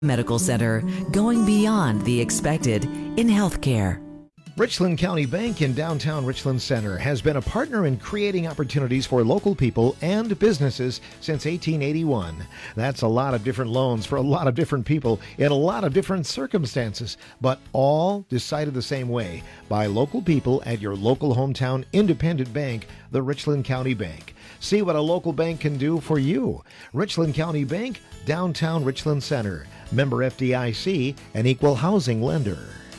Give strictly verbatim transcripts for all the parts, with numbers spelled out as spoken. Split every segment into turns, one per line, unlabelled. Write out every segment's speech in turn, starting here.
Medical Center, going beyond the expected in healthcare.
Richland County Bank in downtown Richland Center has been a partner in creating opportunities for local people and businesses since eighteen eighty-one. That's a lot of different loans for a lot of different people in a lot of different circumstances, but all decided the same way by local people at your local hometown independent bank, the Richland County Bank. See what a local bank can do for you. Richland County Bank, downtown Richland Center. Member F D I C, an equal housing lender.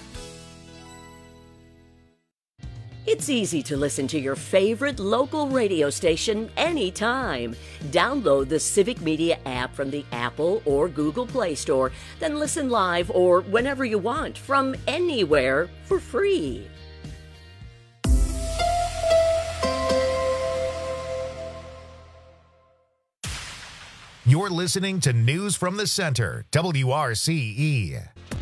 It's easy to listen to your favorite local radio station anytime. Download the Civic Media app from the Apple or Google Play Store, then listen live or whenever you want from anywhere for free.
You're listening to News from the Center, W R C E.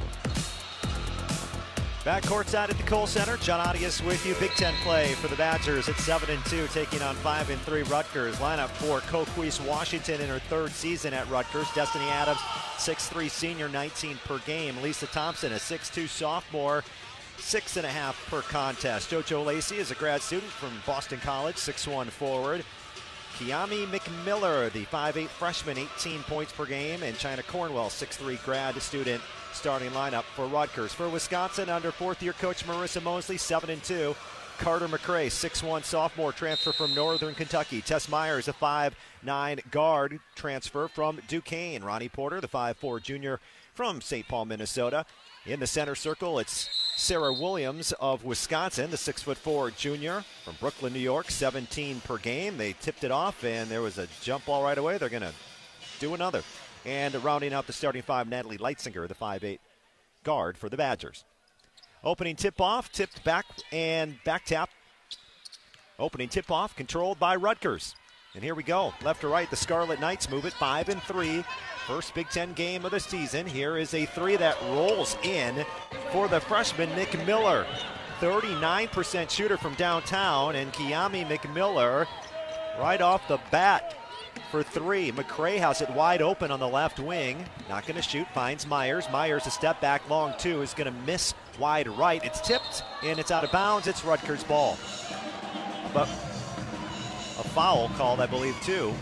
Back courtside at the Kohl Center, John Audius with you. Big Ten play for the Badgers at seven and two, taking on five and three Rutgers. Lineup for Coquise Washington in her third season at Rutgers. Destiny Adams, six three senior, nineteen per game. Lisa Thompson, a six two sophomore, six and a half per contest. JoJo Lacey is a grad student from Boston College, six one forward. Kiami McMiller, the five eight freshman, eighteen points per game. And China Cornwell, six three grad student, starting lineup for Rutgers. For Wisconsin, under fourth-year coach Marissa Mosley, seven and two. Carter McRae, six one sophomore, transfer from Northern Kentucky. Tess Myers, a five nine guard, transfer from Duquesne. Ronnie Porter, the five four junior from Saint Paul, Minnesota. In the center circle, it's Sarah Williams of Wisconsin, the six foot four junior from Brooklyn, New York, seventeen per game. They tipped it off, and there was a jump ball right away. They're going to do another. And rounding out the starting five, Natalie Leitzinger, the five eight guard for the Badgers. Opening tip-off, tipped back and back tap. Opening tip-off, controlled by Rutgers. And here we go. Left to right, the Scarlet Knights move it five and three. First Big Ten game of the season. Here is a three that rolls in for the freshman McMiller. thirty-nine percent shooter from downtown, and Kiami McMiller right off the bat for three. McRae has it wide open on the left wing. Not going to shoot, finds Myers. Myers a step back, long two, is going to miss wide right. It's tipped, and it's out of bounds. It's Rutgers' ball. But a foul called, I believe, too.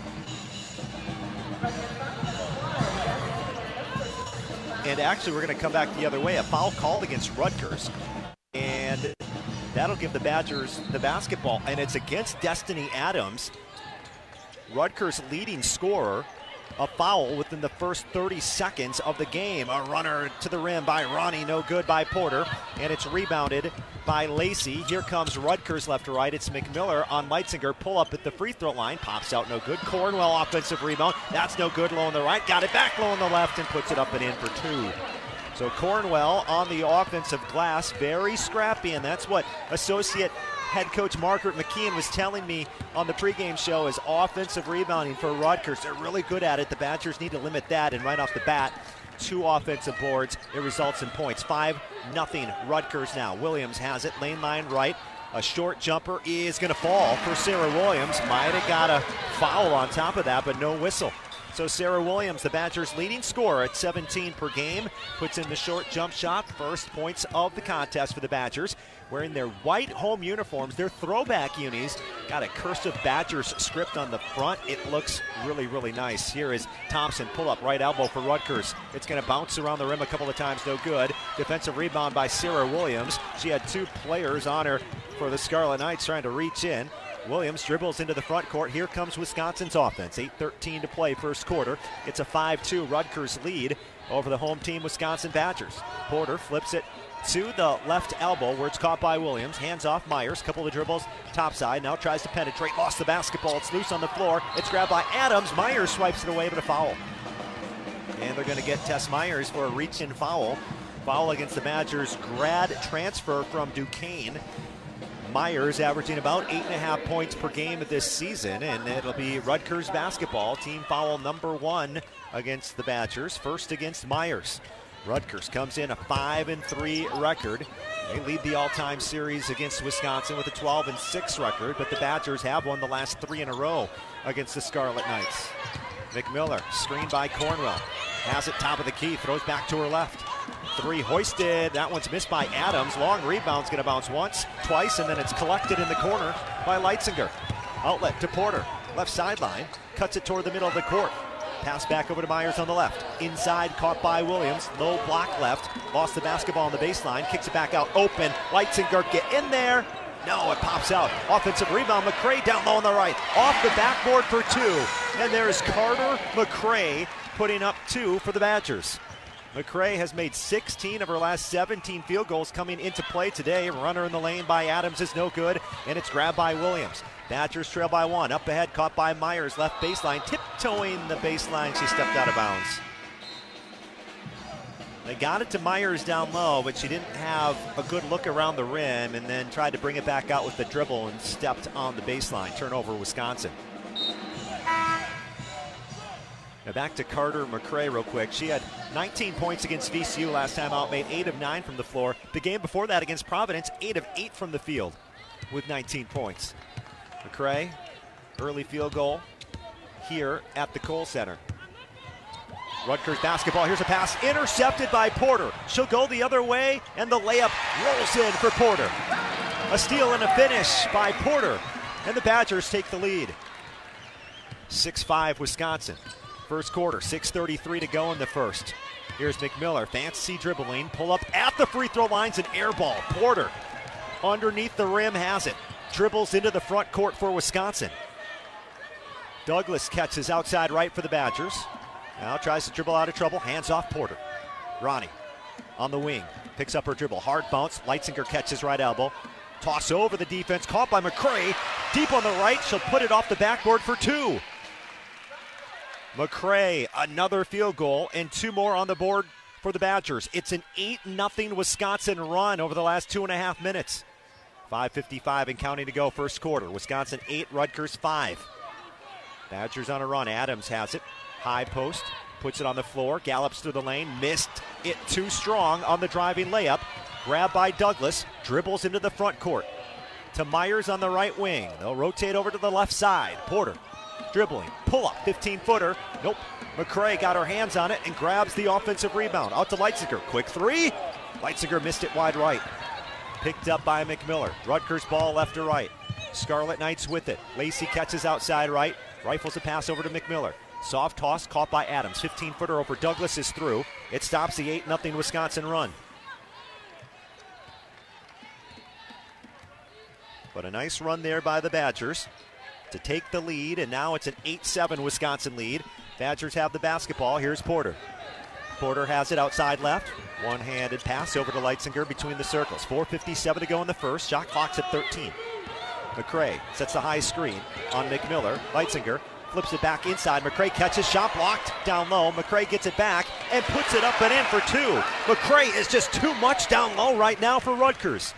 And actually, we're going to come back the other way. A foul called against Rutgers. And that'll give the Badgers the basketball. And it's against Destiny Adams, Rutgers' leading scorer. A foul within the first thirty seconds of the game. A runner to the rim by Ronnie, no good by Porter. And it's rebounded by Lacey. Here comes Rutgers left to right. It's McMiller on Leitzinger. Pull up at the free throw line. Pops out, no good. Cornwell offensive rebound. That's no good. Low on the right. Got it back low on the left and puts it up and in for two. So Cornwell on the offensive glass. Very scrappy, and that's what associate head coach Margaret McKeon was telling me on the pregame show is offensive rebounding for Rutgers. They're really good at it. The Badgers need to limit that, and right off the bat, two offensive boards. It results in points. five nothing Rutgers now. Williams has it, lane line right. A short jumper is going to fall for Sarah Williams. Might have got a foul on top of that, but no whistle. So Sarah Williams, the Badgers' leading scorer at seventeen per game, puts in the short jump shot. First points of the contest for the Badgers. Wearing their white home uniforms, their throwback unis. Got a cursive Badgers script on the front. It looks really, really nice. Here is Thompson, pull up, right elbow for Rutgers. It's going to bounce around the rim a couple of times, no good. Defensive rebound by Sarah Williams. She had two players on her for the Scarlet Knights trying to reach in. Williams dribbles into the front court. Here comes Wisconsin's offense. eight thirteen to play first quarter. It's a five two Rutgers lead over the home team Wisconsin Badgers. Porter flips it to the left elbow where it's caught by Williams. Hands off Myers. Couple of dribbles topside. Now tries to penetrate. Lost the basketball. It's loose on the floor. It's grabbed by Adams. Myers swipes it away, but a foul. And they're going to get Tess Myers for a reach-in foul. Foul against the Badgers grad transfer from Duquesne. Myers averaging about eight and a half points per game this season, and it'll be Rutgers basketball. Team foul number one against the Badgers. First against Myers. Rutgers comes in a five and three record. They lead the all-time series against Wisconsin with a twelve and six record, but the Badgers have won the last three in a row against the Scarlet Knights. McMiller, screened by Cornwell. Has it top of the key, throws back to her left. Three hoisted, that one's missed by Adams. Long rebound's gonna bounce once, twice, and then it's collected in the corner by Leitzinger. Outlet to Porter, left sideline, cuts it toward the middle of the court. Pass back over to Myers on the left. Inside, caught by Williams, low block left, lost the basketball on the baseline, kicks it back out open. Leitzinger, get in there. No, it pops out. Offensive rebound, McCray down low on the right. Off the backboard for two. And there's Carter McCray putting up two for the Badgers. McCray has made sixteen of her last seventeen field goals coming into play today. Runner in the lane by Adams is no good, and it's grabbed by Williams. Badgers trail by one. Up ahead, caught by Myers, left baseline, tiptoeing the baseline. She stepped out of bounds. They got it to Myers down low, but she didn't have a good look around the rim and then tried to bring it back out with the dribble and stepped on the baseline. Turnover, Wisconsin. Now back to Carter McCray real quick. She had nineteen points against V C U last time out, made eight of nine from the floor. The game before that against Providence, eight of eight from the field with nineteen points. McCray, early field goal here at the Kohl Center. Rutgers basketball, here's a pass, intercepted by Porter. She'll go the other way, and the layup rolls in for Porter. A steal and a finish by Porter, and the Badgers take the lead. six five Wisconsin. First quarter, six thirty-three to go in the first. Here's McMillar, fancy dribbling, pull up at the free throw lines, an air ball. Porter, underneath the rim, has it. Dribbles into the front court for Wisconsin. Douglas catches outside right for the Badgers. Now tries to dribble out of trouble, hands off Porter. Ronnie on the wing, picks up her dribble, hard bounce, Leitzinger catches right elbow. Toss over the defense, caught by McCray. Deep on the right, she'll put it off the backboard for two. McCray, another field goal, and two more on the board for the Badgers. It's an eight nothing Wisconsin run over the last two and a half minutes. five fifty-five and counting to go, first quarter. Wisconsin eight, Rutgers five. Badgers on a run, Adams has it. High post, puts it on the floor, gallops through the lane, missed it too strong on the driving layup. Grabbed by Douglas, dribbles into the front court. To Myers on the right wing. They'll rotate over to the left side. Porter dribbling, pull up, fifteen footer. Nope. McCray got her hands on it and grabs the offensive rebound. Out to Leitzinger, quick three. Leitzinger missed it wide right. Picked up by McMillar. Rutgers ball left to right. Scarlet Knights with it. Lacey catches outside right. Rifles a pass over to McMillar. Soft toss caught by Adams. fifteen footer over Douglas is through. It stops the eight nothing Wisconsin run. But a nice run there by the Badgers to take the lead, and now it's an eight seven Wisconsin lead. Badgers have the basketball. Here's Porter. Porter has it outside left. One-handed pass over to Leitzinger between the circles. four fifty-seven to go in the first. Shot clock's at thirteen. McCray sets the high screen on McMillar. Leitzinger flips it back inside. McCray catches, shot blocked down low. McCray gets it back and puts it up and in for two. McCray is just too much down low right now for Rutgers.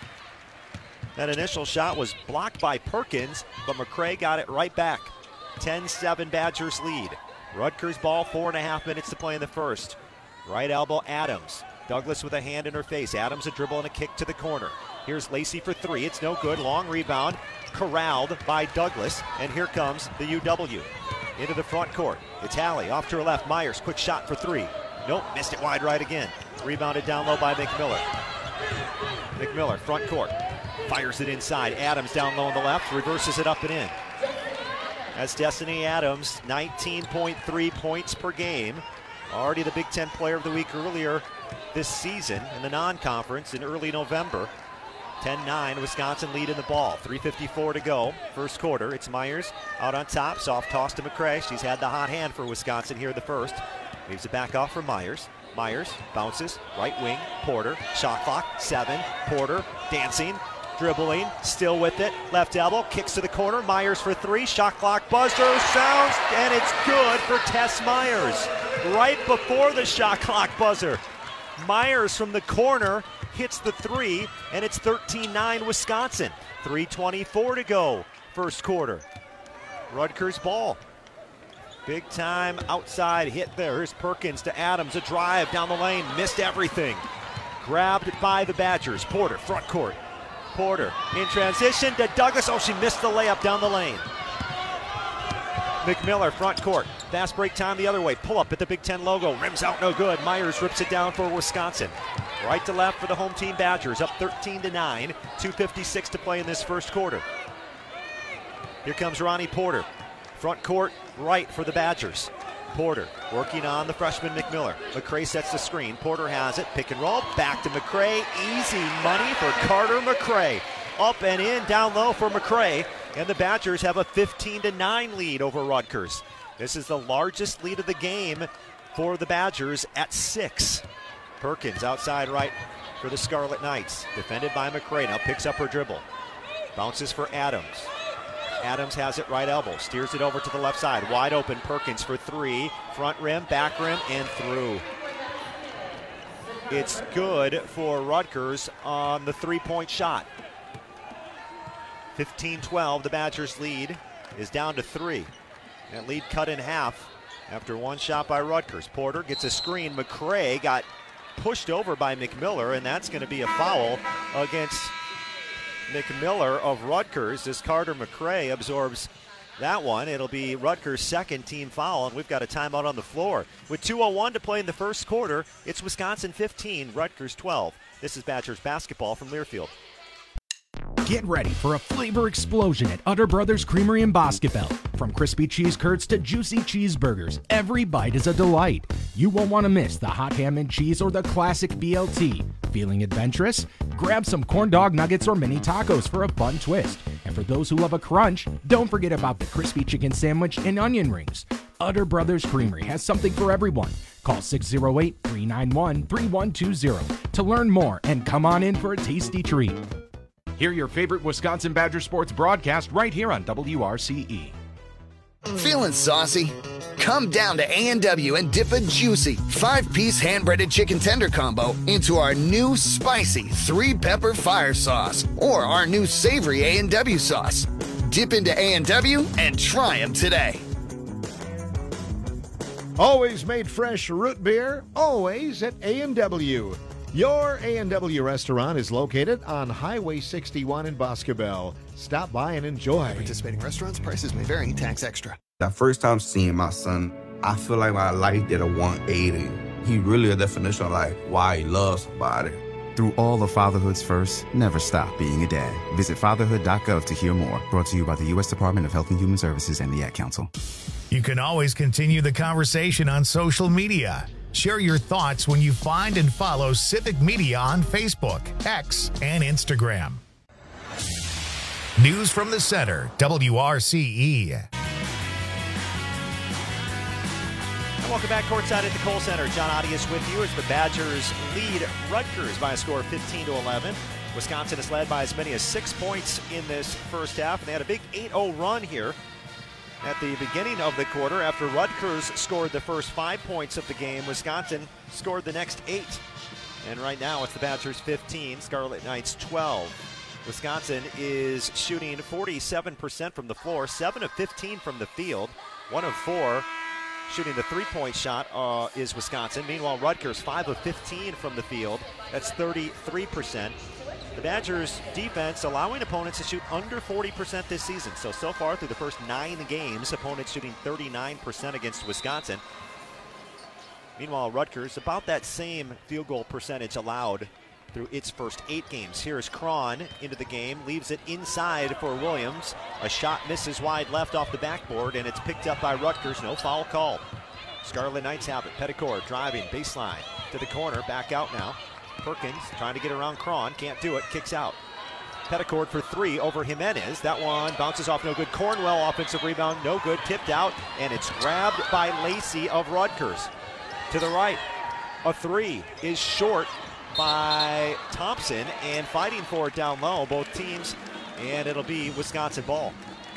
That initial shot was blocked by Perkins, but McCray got it right back. ten seven Badgers lead. Rutgers ball, four and a half minutes to play in the first. Right elbow, Adams. Douglas with a hand in her face. Adams a dribble and a kick to the corner. Here's Lacey for three. It's no good. Long rebound. Corralled by Douglas. And here comes the U W. Into the front court. It's Halley off to her left. Myers, quick shot for three. Nope, missed it wide right again. Rebounded down low by McMillar. McMillar, front court. Fires it inside. Adams down low on the left. Reverses it up and in. That's Destiny Adams, nineteen point three points per game. Already the Big Ten Player of the Week earlier this season in the non-conference in early November. ten nine, Wisconsin lead in the ball. three fifty-four to go, first quarter. It's Myers out on top, soft toss to McCray. She's had the hot hand for Wisconsin here the first. Leaves it back off for Myers. Myers bounces, right wing, Porter, shot clock, seven. Porter dancing, dribbling, still with it. Left elbow, kicks to the corner. Myers for three, shot clock buzzer sounds, and it's good for Tess Myers. Right before the shot clock buzzer. Myers from the corner hits the three, and it's thirteen nine Wisconsin. three twenty-four to go, first quarter. Rutgers ball. Big time outside hit there. Here's Perkins to Adams, a drive down the lane, missed everything. Grabbed by the Badgers. Porter, front court. Porter in transition to Douglas. Oh, she missed the layup down the lane. McMillar, front court. Fast break time the other way. Pull up at the Big Ten logo. Rims out, no good. Myers rips it down for Wisconsin. Right to left for the home team Badgers. Up thirteen to nine. two fifty-six to play in this first quarter. Here comes Ronnie Porter. Front court right for the Badgers. Porter working on the freshman McMillan. McCray sets the screen. Porter has it. Pick and roll. Back to McCray. Easy money for Carter McCray. Up and in, down low for McCray. And the Badgers have a fifteen to nine lead over Rutgers. This is the largest lead of the game for the Badgers at six. Perkins outside right for the Scarlet Knights. Defended by McCray. Now picks up her dribble. Bounces for Adams. Adams has it right elbow. Steers it over to the left side. Wide open. Perkins for three. Front rim, back rim, and through. It's good for Rutgers on the three-point shot. fifteen twelve, the Badgers lead is down to three. That lead cut in half after one shot by Rutgers. Porter gets a screen. McCray got pushed over by McMillan, and that's going to be a foul against McMillan of Rutgers as Carter McCray absorbs that one. It'll be Rutgers' second team foul, and we've got a timeout on the floor. With two oh one to play in the first quarter, it's Wisconsin fifteen, Rutgers twelve. This is Badgers basketball from Learfield.
Get ready for a flavor explosion at Utter Brothers Creamery in Boscobel. From crispy cheese curds to juicy cheeseburgers, every bite is a delight. You won't want to miss the hot ham and cheese or the classic B L T. Feeling adventurous? Grab some corn dog nuggets or mini tacos for a fun twist. And for those who love a crunch, don't forget about the crispy chicken sandwich and onion rings. Utter Brothers Creamery has something for everyone. Call six oh eight, three nine one, three one two zero to learn more and come on in for a tasty treat. Hear your favorite Wisconsin Badger sports broadcast right here on W R C E.
Feeling saucy? Come down to A and W and dip a juicy five-piece hand-breaded chicken tender combo into our new spicy three-pepper fire sauce or our new savory A and W sauce. Dip into A and W and try them today.
Always made fresh root beer, always at A and W. Your A and W restaurant is located on Highway sixty-one in Boscobel. Stop by and enjoy.
Participating restaurants, prices may vary, tax extra.
The first time seeing my son, I feel like my life did a one eighty. He really a definition of like why he loves somebody.
Through all of fatherhood's first, never stop being a dad. Visit fatherhood dot gov to hear more. Brought to you by the U S Department of Health and Human Services and the Ad Council.
You can always continue the conversation on social media. Share your thoughts when you find and follow Civic Media on Facebook, X, and Instagram. News from the Center, W R C E.
And welcome back courtside at the Kohl Center. John Audius with you as the Badgers lead Rutgers by a score of fifteen to eleven. Wisconsin is led by as many as six points in this first half, and they had a big eight oh run here at the beginning of the quarter. After Rutgers scored the first five points of the game, Wisconsin scored the next eight. And right now it's the Badgers fifteen, Scarlet Knights twelve. Wisconsin is shooting forty-seven percent from the floor, seven of fifteen from the field, one of four shooting the three-point shot uh, is Wisconsin. Meanwhile, Rutgers five of fifteen from the field. That's thirty-three percent. The Badgers defense allowing opponents to shoot under forty percent this season. So, so far through the first nine games, opponents shooting thirty-nine percent against Wisconsin. Meanwhile, Rutgers, about that same field goal percentage allowed through its first eight games. Here's Cron into the game, leaves it inside for Williams. A shot misses wide left off the backboard, and it's picked up by Rutgers. No foul called. Scarlet Knights have it. Petticourt driving, baseline to the corner, back out now. Perkins trying to get around Cron, can't do it, kicks out. Petticourt for three over Jimenez. That one bounces off, no good. Cornwell offensive rebound, no good, tipped out, and it's grabbed by Lacey of Rutgers. To the right, a three is short by Thompson, and fighting for it down low, both teams, and it'll be Wisconsin ball.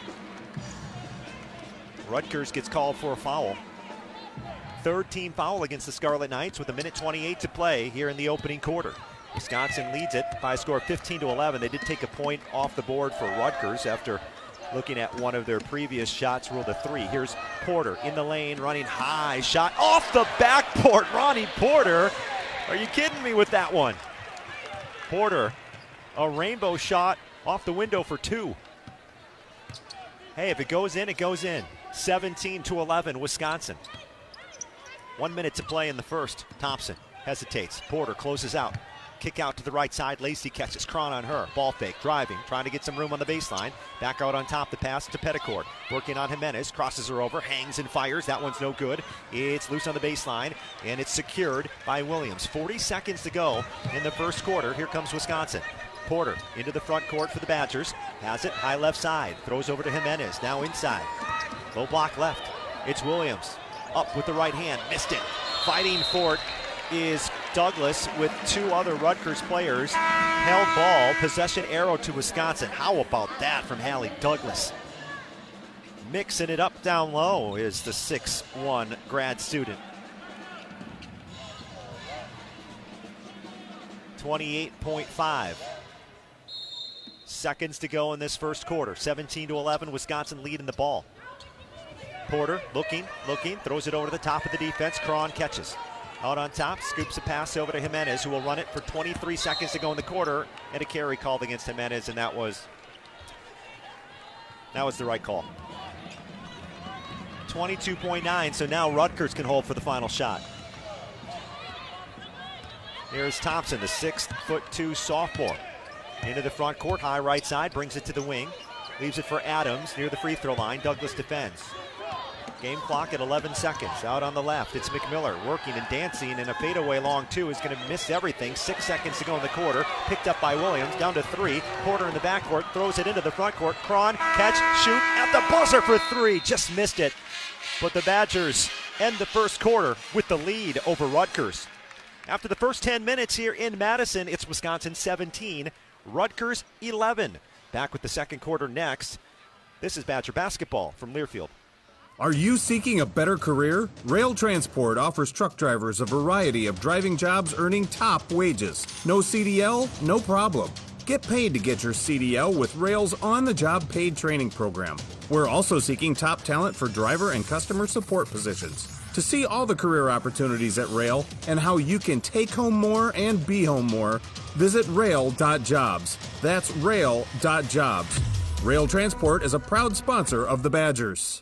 Rutgers gets called for a foul. Third team foul against the Scarlet Knights with a minute twenty-eight to play here in the opening quarter. Wisconsin leads it by a score of fifteen to eleven. They did take a point off the board for Rutgers after looking at one of their previous shots, ruled a three. Here's Porter in the lane, running high, shot off the backboard. Ronnie Porter, are you kidding me with that one? Porter, a rainbow shot off the window for two. Hey, if it goes in, it goes in. seventeen to eleven, Wisconsin. One minute to play in the first. Thompson hesitates. Porter closes out. Kick out to the right side. Lacey catches Cron on her. Ball fake, driving, trying to get some room on the baseline. Back out on top, the pass to Petticord. Working on Jimenez, crosses her over, hangs and fires. That one's no good. It's loose on the baseline, and it's secured by Williams. forty seconds to go in the first quarter. Here comes Wisconsin. Porter into the front court for the Badgers. Has it, high left side. Throws over to Jimenez, now inside. Low block left. It's Williams. Up with the right hand, missed it. Fighting for it is Douglas with two other Rutgers players. Held ball, possession arrow to Wisconsin. How about that from Hallie Douglas? Mixing it up down low is the six one grad student. twenty-eight point five seconds to go in this first quarter. seventeen to eleven, Wisconsin leading the ball. Porter looking, looking, throws it over to the top of the defense. Cron catches. Out on top, scoops a pass over to Jimenez, who will run it for twenty-three seconds to go in the quarter, and a carry called against Jimenez, and that was that was the right call. twenty-two point nine, so now Rutgers can hold for the final shot. Here's Thompson, the six foot two sophomore. Into the front court, high right side, brings it to the wing. Leaves it for Adams near the free throw line. Douglas defends. Game clock at eleven seconds. Out on the left, it's McMiller working and dancing, and a fadeaway long two is going to miss everything. Six seconds to go in the quarter. Picked up by Williams, down to three. Porter in the backcourt, throws it into the front court. Cron, catch, shoot, at the buzzer for three. Just missed it. But the Badgers end the first quarter with the lead over Rutgers. After the first ten minutes here in Madison, it's Wisconsin seventeen, Rutgers eleven. Back with the second quarter next. This is Badger basketball from Learfield.
Are you seeking a better career? Rail Transport offers truck drivers a variety of driving jobs earning top wages. No C D L? No problem. Get paid to get your C D L with Rail's on-the-job paid training program. We're also seeking top talent for driver and customer support positions. To see all the career opportunities at Rail and how you can take home more and be home more, visit rail dot jobs. That's rail dot jobs. Rail Transport is a proud sponsor of the Badgers.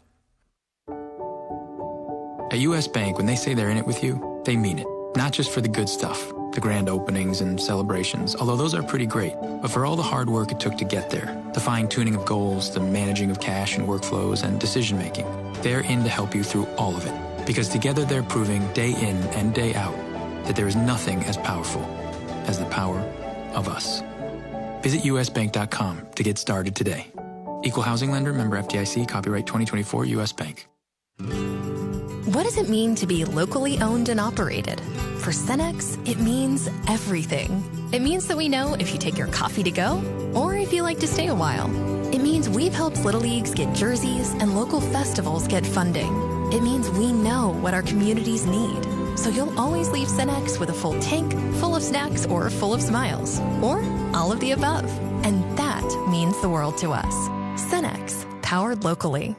At U S Bank, when they say they're in it with you, they mean it. Not just for the good stuff, the grand openings and celebrations, although those are pretty great, but for all the hard work it took to get there, the fine-tuning of goals, the managing of cash and workflows, and decision-making. They're in to help you through all of it, because together they're proving day in and day out that there is nothing as powerful as the power of us. Visit U S bank dot com to get started today. Equal housing lender, member F D I C, copyright twenty twenty-four, U S Bank.
What does it mean to be locally owned and operated? For Cenex, it means everything. It means that we know if you take your coffee to go or if you like to stay a while. It means we've helped Little Leagues get jerseys and local festivals get funding. It means we know what our communities need. So you'll always leave Cenex with a full tank, full of snacks, or full of smiles. Or all of the above. And that means the world to us. Cenex, powered locally.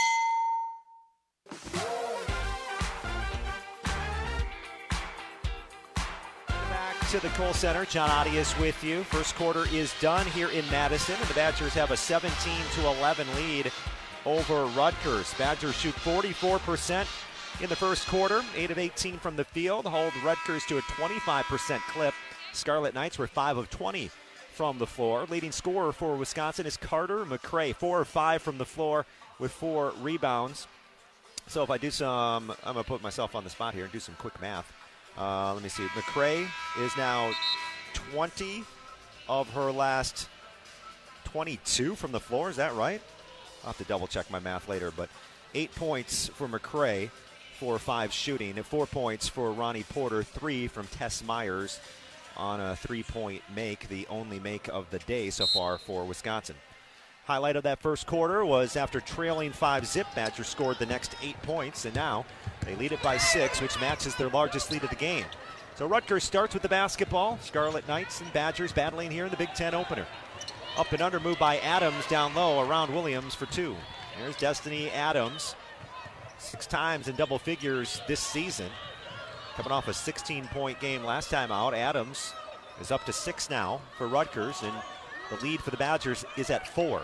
To the Kohl Center, John Audius with you. First quarter is done here in Madison, and the Badgers have a seventeen to eleven lead over Rutgers. Badgers shoot forty-four percent in the first quarter, eight of eighteen from the field, hold Rutgers to a twenty-five percent clip. Scarlet Knights were five of twenty from the floor. Leading scorer for Wisconsin is Carter McCray, four of five from the floor with four rebounds. So if I do some, I'm going to put myself on the spot here and do some quick math. Uh, let me see. McCray is now twenty of her last twenty-two from the floor. Is that right? I'll have to double check my math later. But eight points for McCray, four or five shooting, and four points for Ronnie Porter, three from Tess Myers on a three-point make, the only make of the day so far for Wisconsin. Highlight of that first quarter was after trailing five zip, Badgers scored the next eight points, and now they lead it by six, which matches their largest lead of the game. So Rutgers starts with the basketball. Scarlet Knights and Badgers battling here in the Big Ten opener. Up and under move by Adams down low around Williams for two. There's Destiny Adams. Six times in double figures this season. Coming off a sixteen-point game last time out. Adams is up to six now for Rutgers, and the lead for the Badgers is at four.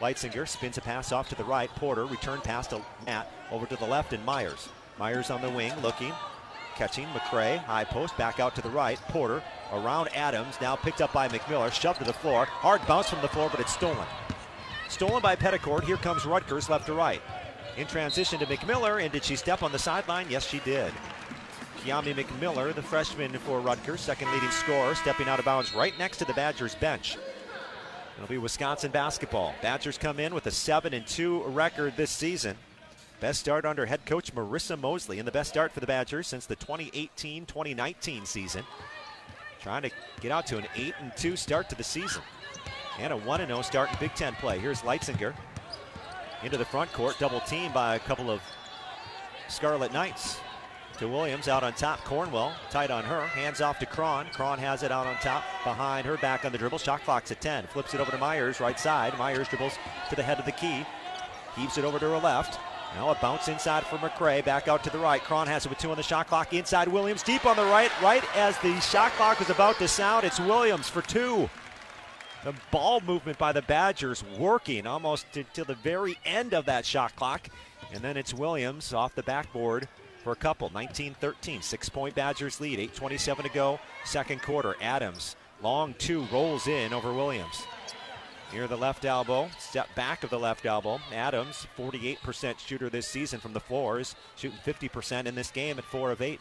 Leitzinger spins a pass off to the right. Porter, return pass to Matt, over to the left, and Myers. Myers on the wing, looking, catching. McCray, high post, back out to the right. Porter around Adams, now picked up by McMillar, shoved to the floor. Hard bounce from the floor, but it's stolen. Stolen by Petticord. Here comes Rutgers, left to right. In transition to McMillar, and did she step on the sideline? Yes, she did. Kiami McMillar, the freshman for Rutgers, second leading scorer, stepping out of bounds right next to the Badgers bench. It'll be Wisconsin basketball. Badgers come in with a seven and two record this season. Best start under head coach Marissa Mosley, and the best start for the Badgers since the twenty eighteen twenty nineteen season. Trying to get out to an eight and two start to the season. And a one and oh start in Big Ten play. Here's Leitzinger into the front court, double teamed by a couple of Scarlet Knights. To Williams, out on top. Cornwell tight on her. Hands off to Cron. Cron has it out on top. Behind her, back on the dribble. Shot clock's at ten. Flips it over to Myers, right side. Myers dribbles to the head of the key. Heaves it over to her left. Now a bounce inside for McCray. Back out to the right. Cron has it with two on the shot clock. Inside Williams, deep on the right. Right as the shot clock was about to sound, it's Williams for two. The ball movement by the Badgers working almost to, to the very end of that shot clock. And then it's Williams off the backboard for a couple. nineteen thirteen, six-point Badgers lead, eight twenty-seven to go, second quarter. Adams, long two, rolls in over Williams. Near the left elbow, step back of the left elbow. Adams, forty-eight percent shooter this season from the floor, is shooting fifty percent in this game at four of eight.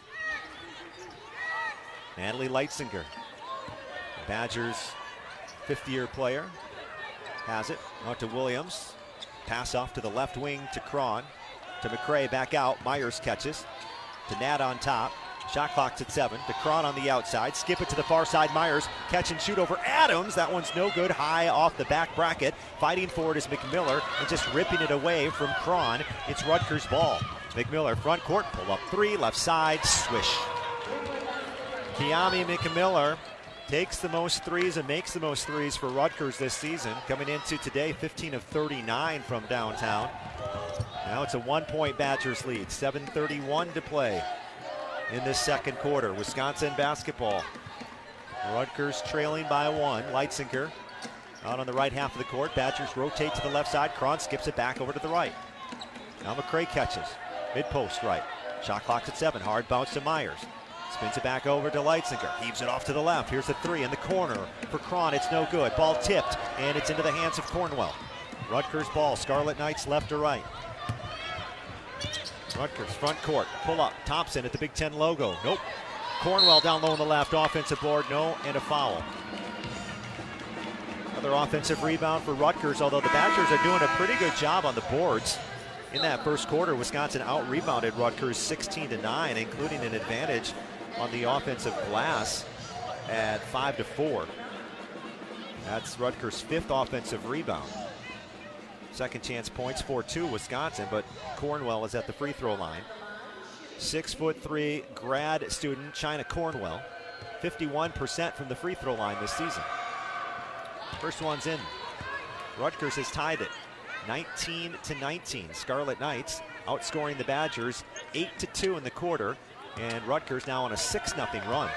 Natalie Leitzinger, the Badgers' fifth-year player, has it out to Williams. Pass off to the left wing to Cron. To McCray, back out. Myers catches. To Nat on top. Shot clock's at seven. To Cron on the outside. Skip it to the far side. Myers catch and shoot over Adams. That one's no good. High off the back bracket. Fighting for it is McMillar and just ripping it away from Cron. It's Rutgers' ball. McMillar front court. Pull up three. Left side. Swish. Kiami McMillar takes the most threes and makes the most threes for Rutgers this season. Coming into today, fifteen of thirty-nine from downtown. Now it's a one-point Badgers lead. seven thirty-one to play in this second quarter. Wisconsin basketball. Rutgers trailing by one. Leitzinger out on the right half of the court. Badgers rotate to the left side. Cron skips it back over to the right. Now McCray catches. Mid-post right. Shot clock's at seven. Hard bounce to Myers. Spins it back over to Leitzinger. Heaves it off to the left. Here's a three in the corner for Cron. It's no good. Ball tipped, and it's into the hands of Cornwell. Rutgers ball. Scarlet Knights left to right. Rutgers front court. Pull up. Thompson at the Big Ten logo. Nope. Cornwell down low on the left. Offensive board. No. And a foul. Another offensive rebound for Rutgers, although the Badgers are doing a pretty good job on the boards. In that first quarter, Wisconsin out-rebounded Rutgers sixteen to nine, including an advantage on the offensive glass at five to four. That's Rutgers' fifth offensive rebound. Second chance points, four two Wisconsin, but Cornwell is at the free throw line. Six foot three grad student China Cornwell, fifty-one percent from the free throw line this season. First one's in. Rutgers has tied it, nineteen to nineteen. Scarlet Knights outscoring the Badgers eight to two in the quarter, and Rutgers now on a six nothing run.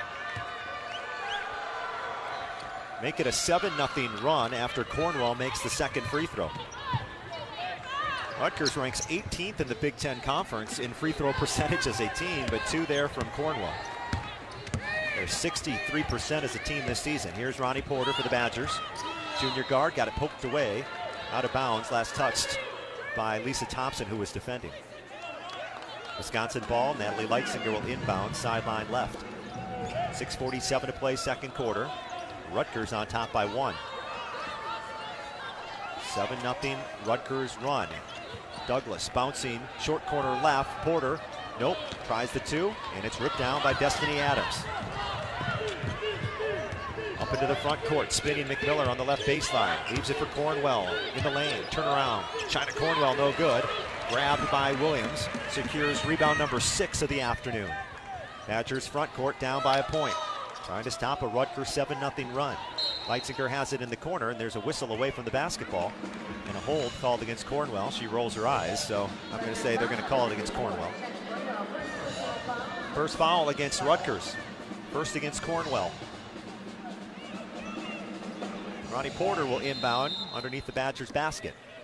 Make it a seven nothing run after Cornwell makes the second free throw. Rutgers ranks eighteenth in the Big Ten Conference in free throw percentage as a team, but two there from Cornwell. They're sixty-three percent as a team this season. Here's Ronnie Porter for the Badgers. Junior guard got it poked away, out of bounds, last touched by Lisa Thompson, who was defending. Wisconsin ball. Natalie Leitzinger will inbound, sideline left. six forty-seven to play, second quarter. Rutgers on top by one. seven nothing Rutgers run. Douglas bouncing, short corner left. Porter, nope, tries the two, and it's ripped down by Destiny Adams. Up into the front court, spinning McMillar on the left baseline. Leaves it for Cornwell in the lane. Turn around. China Cornwell, no good. Grabbed by Williams. Secures rebound number six of the afternoon. Badgers front court down by a point. Trying to stop a Rutgers seven nothing run. Leitzinger has it in the corner, and there's a whistle away from the basketball. And a hold called against Cornwell. She rolls her eyes, so I'm going to say they're going to call it against Cornwell. First foul against Rutgers. First against Cornwell. Ronnie Porter will inbound underneath the Badgers basket.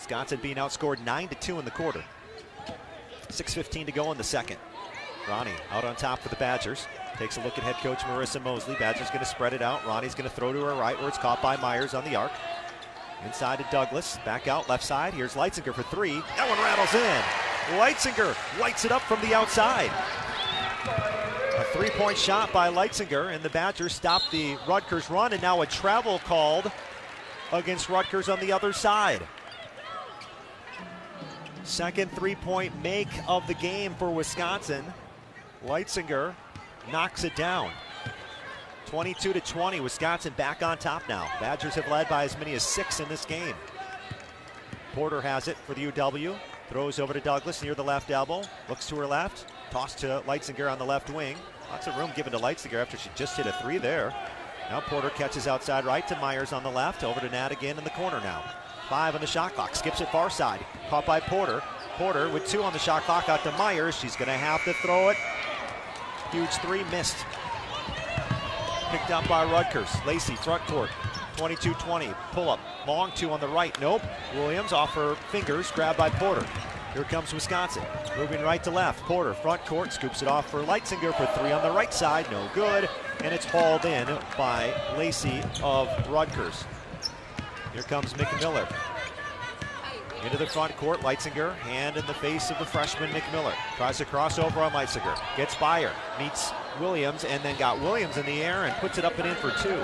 Wisconsin being outscored nine to two in the quarter. six fifteen to go in the second. Ronnie out on top for the Badgers. Takes a look at head coach Marissa Mosley. Badgers going to spread it out. Ronnie's going to throw to her right where it's caught by Myers on the arc. Inside to Douglas. Back out left side. Here's Leitzinger for three. That one rattles in. Leitzinger lights it up from the outside. A three-point shot by Leitzinger, and the Badgers stop the Rutgers run, and now a travel called against Rutgers on the other side. Second three-point make of the game for Wisconsin. Leitzinger knocks it down. twenty-two to twenty, Wisconsin back on top now. Badgers have led by as many as six in this game. Porter has it for the U W. Throws over to Douglas near the left elbow. Looks to her left. Toss to Leitzinger on the left wing. Lots of room given to Leitzinger after she just hit a three there. Now Porter catches outside right to Myers on the left. Over to Nat again in the corner now. Five on the shot clock. Skips it far side. Caught by Porter. Porter with two on the shot clock out to Myers. She's going to have to throw it. Huge three missed. Picked up by Rutgers. Lacey front court. twenty-two twenty. Pull up. Long two on the right. Nope. Williams off her fingers. Grabbed by Porter. Here comes Wisconsin. Moving right to left. Porter front court. Scoops it off for Leitzinger for three on the right side. No good. And it's hauled in by Lacey of Rutgers. Here comes McMiller. Into the front court, Leitzinger, hand in the face of the freshman McMiller. Tries to cross over on Leitzinger. Gets by her, meets Williams, and then got Williams in the air and puts it up and in for two.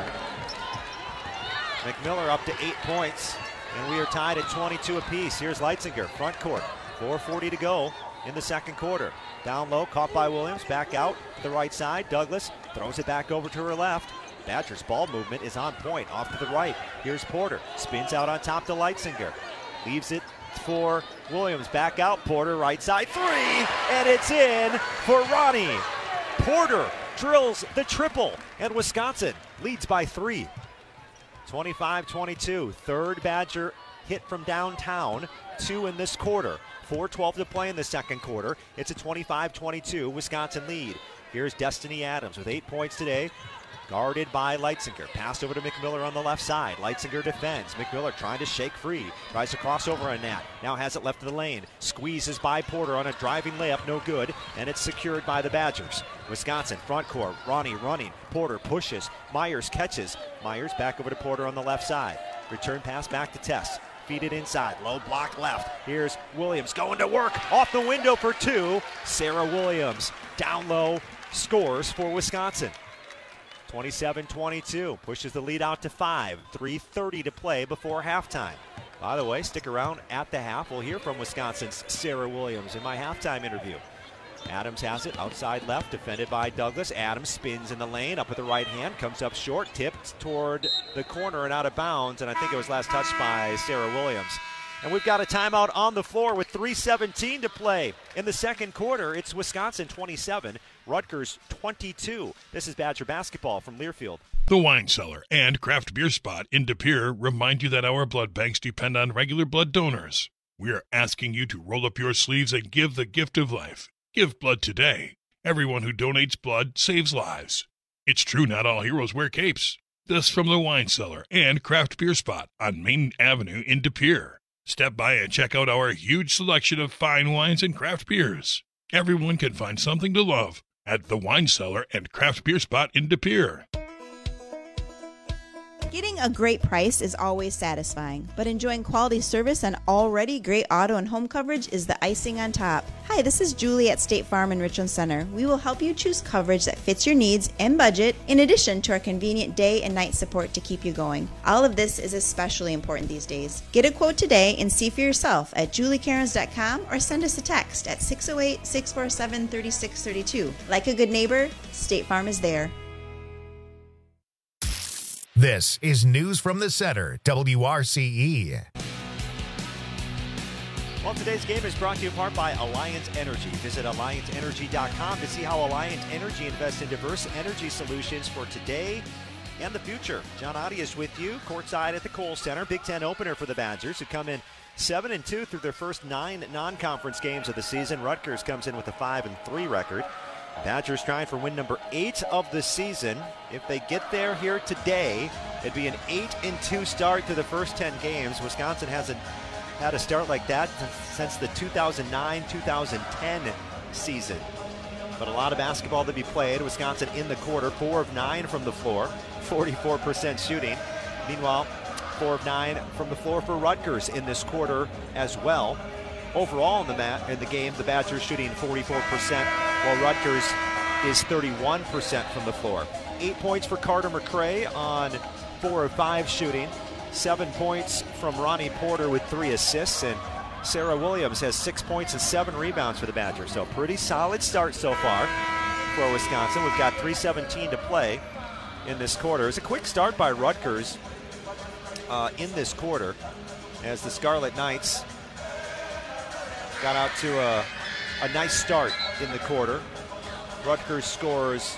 McMiller up to eight points, and we are tied at twenty-two apiece. Here's Leitzinger, front court. four forty to go in the second quarter. Down low, caught by Williams, back out to the right side. Douglas throws it back over to her left. Badgers' ball movement is on point, off to the right. Here's Porter, spins out on top to Leitzinger. Leaves it for Williams. Back out, Porter, right side, three, and it's in for Ronnie. Porter drills the triple, and Wisconsin leads by three. twenty-five twenty-two, third Badger hit from downtown, two in this quarter. four twelve to play in the second quarter. It's a twenty-five twenty-two Wisconsin lead. Here's Destiny Adams with eight points today. Guarded by Leitzinger. Passed over to McMiller on the left side. Leitzinger defends. McMiller trying to shake free. Tries to cross over on Nat. Now has it left of the lane. Squeezes by Porter on a driving layup. No good. And it's secured by the Badgers. Wisconsin front court. Ronnie running. Porter pushes. Myers catches. Myers back over to Porter on the left side. Return pass back to Tess. Feed it inside. Low block left. Here's Williams going to work. Off the window for two. Sarah Williams down low scores for Wisconsin. twenty-seven twenty-two, pushes the lead out to five. three thirty to play before halftime. By the way, stick around at the half. We'll hear from Wisconsin's Sarah Williams in my halftime interview. Adams has it outside left, defended by Douglas. Adams spins in the lane, up with the right hand, comes up short, tipped toward the corner and out of bounds, and I think it was last touched by Sarah Williams. And we've got a timeout on the floor with three seventeen to play. In the second quarter, it's Wisconsin twenty-seven, Rutgers twenty-two. This is Badger basketball from Learfield.
The Wine Cellar and Craft Beer Spot in De Pere remind you that our blood banks depend on regular blood donors. We are asking you to roll up your sleeves and give the gift of life. Give blood today. Everyone who donates blood saves lives. It's true not all heroes wear capes. This from the Wine Cellar and Craft Beer Spot on Main Avenue in De Pere. Step by and check out our huge selection of fine wines and craft beers. Everyone can find something to love at the Wine Cellar and Craft Beer Spot in De Pere.
Getting a great price is always satisfying, but enjoying quality service and already great auto and home coverage is the icing on top. Hi, this is Julie at State Farm in Richland Center. We will help you choose coverage that fits your needs and budget, in addition to our convenient day and night support to keep you going. All of this is especially important these days. Get a quote today and see for yourself at julie cairns dot com or send us a text at six oh eight, six four seven, three six three two. Like a good neighbor, State Farm is there.
This is News from the Center, W R C E.
Well, today's game is brought to you in part by Alliant Energy. Visit alliant energy dot com to see how Alliant Energy invests in diverse energy solutions for today and the future. John Adi is with you, courtside at the Kohl Center. Big Ten opener for the Badgers, who come in seven and two through their first nine non-conference games of the season. Rutgers comes in with a five and three record. Badgers trying for win number eight of the season. If they get there here today, it'd be an eight and two start to the first ten games. Wisconsin has a had a start like that since the two thousand nine two thousand ten season. But a lot of basketball to be played. Wisconsin in the quarter, four of nine from the floor, forty-four percent shooting. Meanwhile, four of nine from the floor for Rutgers in this quarter as well. Overall in the mat in the game, the Badgers shooting forty-four percent, while Rutgers is thirty-one percent from the floor. Eight points for Carter McRae on four of five shooting. Seven points from Ronnie Porter with three assists, and Sarah Williams has six points and seven rebounds for the Badgers. So pretty solid start so far for Wisconsin. We've got three seventeen to play in this quarter. It's a quick start by Rutgers uh, in this quarter as the Scarlet Knights got out to a, a nice start in the quarter. Rutgers scores,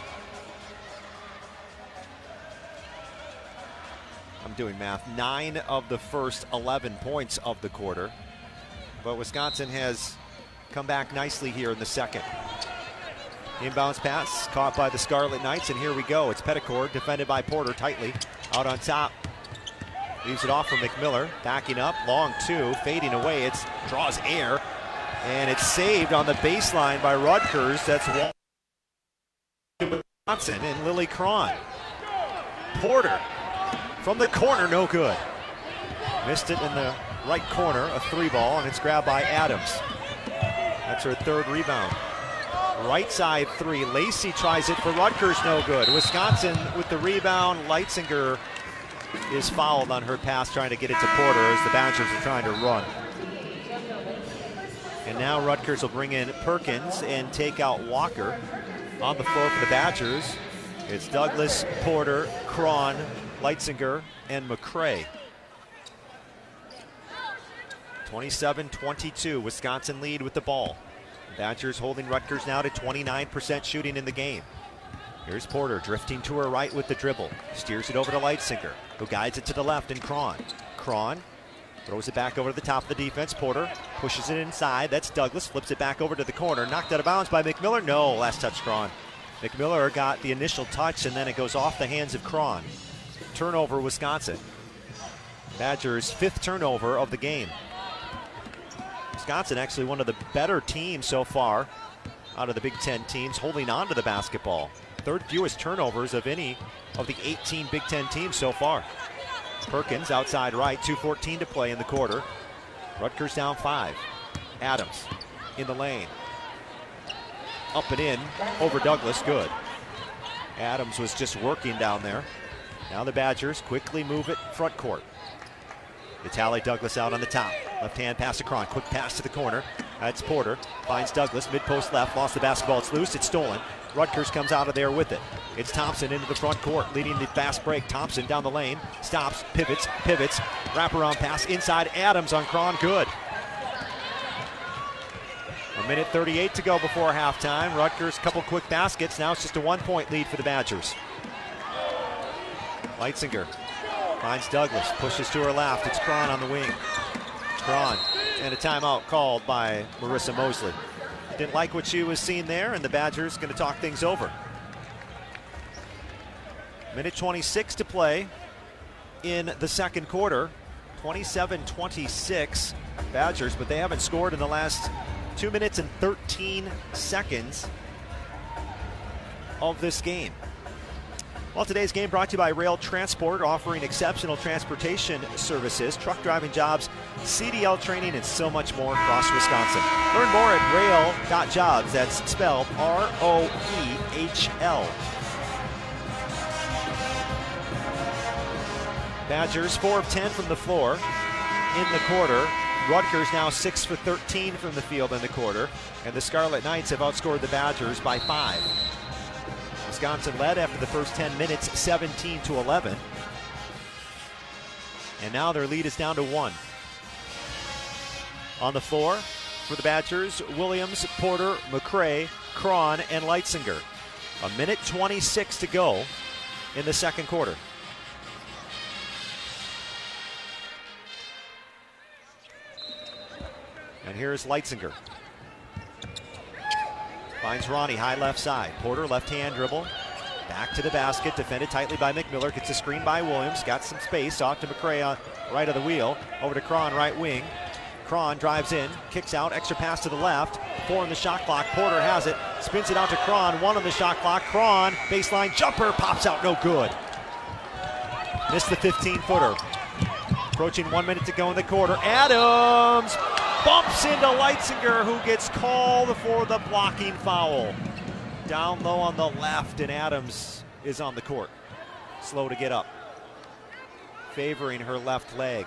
I'm doing math, nine of the first eleven points of the quarter. But Wisconsin has come back nicely here in the second. Inbounds pass caught by the Scarlet Knights, and here we go. It's Petticord defended by Porter tightly. Out on top. Leaves it off for McMiller. Backing up, long two, fading away. It draws air, and it's saved on the baseline by Rutgers. That's Wisconsin and Lily Cron. Porter from the corner, no good. Missed it in the right corner, a three ball, and it's grabbed by Adams. That's her third rebound. Right side three, Lacey tries it for Rutgers, no good. Wisconsin with the rebound. Leitzinger is fouled on her pass trying to get it to Porter as the Badgers are trying to run. And now Rutgers will bring in Perkins and take out Walker. On the floor for the Badgers, it's Douglas, Porter, Cron, Leitzinger, and McRae. twenty-seven twenty-two, Wisconsin lead with the ball. Badgers holding Rutgers now to twenty-nine percent shooting in the game. Here's Porter drifting to her right with the dribble. Steers it over to Leitzinger, who guides it to the left, and Cron. Cron throws it back over to the top of the defense. Porter pushes it inside. That's Douglas, flips it back over to the corner. Knocked out of bounds by McMiller. No, last touch Cron. McMiller got the initial touch, and then it goes off the hands of Cron. Turnover, Wisconsin. Badgers' fifth turnover of the game. Wisconsin actually one of the better teams so far out of the Big Ten teams, holding on to the basketball. Third fewest turnovers of any of the eighteen Big Ten teams so far. Perkins outside right, two fourteen to play in the quarter. Rutgers down five. Adams in the lane. Up and in over Douglas, good. Adams was just working down there. Now the Badgers quickly move it front court. Vitaly Douglas out on the top. Left hand pass to Cron. Quick pass to the corner. That's Porter. Finds Douglas. Mid-post left. Lost the basketball. It's loose. It's stolen. Rutgers comes out of there with it. It's Thompson into the front court, leading the fast break. Thompson down the lane. Stops. Pivots. Pivots. Wraparound pass inside. Adams on Cron. Good. A minute thirty-eight to go before halftime. Rutgers, couple quick baskets. Now it's just a one-point lead for the Badgers. Leitzinger finds Douglas, pushes to her left. It's Cron on the wing. Cron, and a timeout called by Marissa Mosley. Didn't like what she was seeing there, and the Badgers going to talk things over. Minute twenty-six to play in the second quarter. twenty-seven twenty-six Badgers, but they haven't scored in the last two minutes and thirteen seconds of this game. Well, today's game brought to you by Rail Transport, offering exceptional transportation services, truck driving jobs, C D L training, and so much more across Wisconsin. Learn more at rail dot jobs. That's spelled R O E H L. Badgers four of ten from the floor in the quarter. Rutgers now six for thirteen from the field in the quarter. And the Scarlet Knights have outscored the Badgers by five. Wisconsin led after the first ten minutes, seventeen to eleven. And now their lead is down to one. On the floor for the Badgers, Williams, Porter, McRae, Cron, and Leitzinger. A minute twenty-six to go in the second quarter. And here's Leitzinger. Finds Ronnie, high left side. Porter, left hand dribble. Back to the basket, defended tightly by McMiller. Gets a screen by Williams. Got some space, off to McRae on right of the wheel. Over to Cron, right wing. Cron drives in, kicks out, extra pass to the left. Four on the shot clock. Porter has it, spins it out to Cron. One on the shot clock. Cron, baseline jumper, pops out, no good. Missed the fifteen-footer. Approaching one minute to go in the quarter. Adams bumps into Leitzinger, who gets called for the blocking foul. Down low on the left, and Adams is on the court. Slow to get up. Favoring her left leg.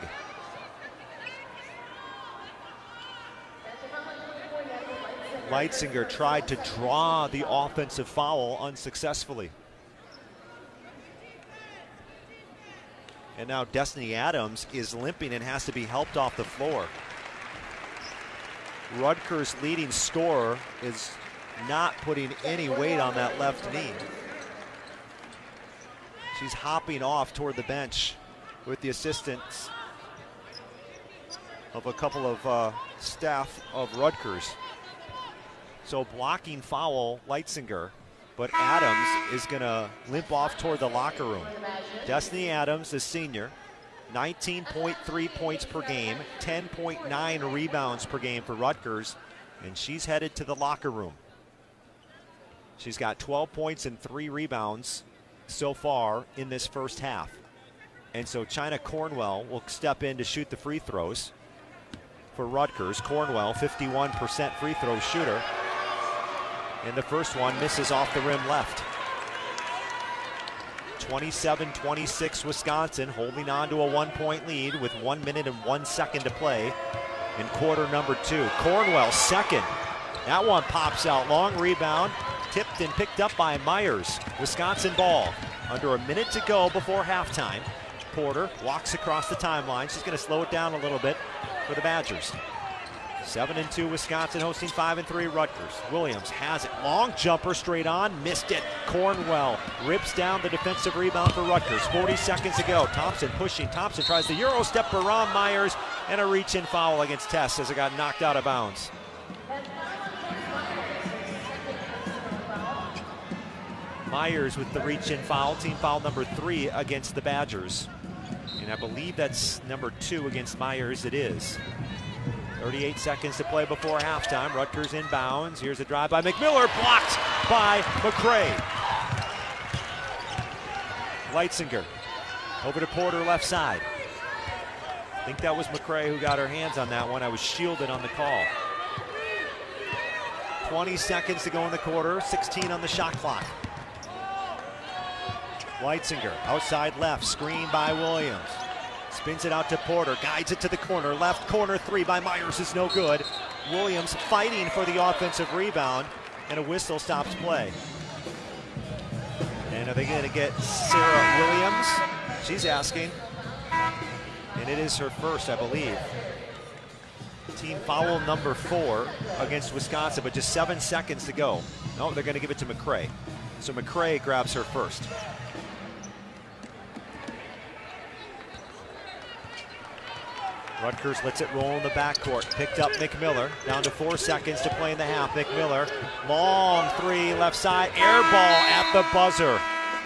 Leitzinger tried to draw the offensive foul unsuccessfully. And now Destiny Adams is limping and has to be helped off the floor. Rutgers' leading scorer is not putting any weight on that left knee. She's hopping off toward the bench with the assistance of a couple of uh, staff of Rutgers. So blocking foul, Leitzinger, but Adams is going to limp off toward the locker room. Destiny Adams, the senior, nineteen point three points per game, ten point nine rebounds per game for Rutgers, and she's headed to the locker room. She's got twelve points and three rebounds so far in this first half. And so China Cornwell will step in to shoot the free throws for Rutgers. Cornwell, fifty-one percent free throw shooter. And the first one misses off the rim left. twenty-seven twenty-six Wisconsin, holding on to a one-point lead with one minute and one second to play in quarter number two. Cornwell second. That one pops out. Long rebound, tipped and picked up by Myers. Wisconsin ball. Under a minute to go before halftime. Porter walks across the timeline. She's going to slow it down a little bit for the Badgers. Seven and two Wisconsin hosting five and three Rutgers. Williams has it. Long jumper straight on. Missed it. Cornwell rips down the defensive rebound for Rutgers. forty seconds to go. Thompson pushing. Thompson tries the Euro step around Myers, and a reach-in foul against Tess as it got knocked out of bounds. Myers with the reach-in foul. Team foul number three against the Badgers. And I believe that's number two against Myers. It is. thirty-eight seconds to play before halftime. Rutgers inbounds. Here's a drive by McMiller, blocked by McCray. Leitzinger over to Porter, left side. I think that was McCray who got her hands on that one. I was shielded on the call. twenty seconds to go in the quarter, sixteen on the shot clock. Leitzinger outside left, screen by Williams. Spins it out to Porter, guides it to the corner. Left corner three by Myers is no good. Williams fighting for the offensive rebound, and a whistle stops play. And are they going to get Sarah Williams? She's asking. And it is her first, I believe. Team foul number four against Wisconsin, but just seven seconds to go. No, they're going to give it to McCray. So McCray grabs her first. Rutgers lets it roll in the backcourt. Picked up McMiller. Down to four seconds to play in the half. McMiller, long three, left side. Air ball at the buzzer.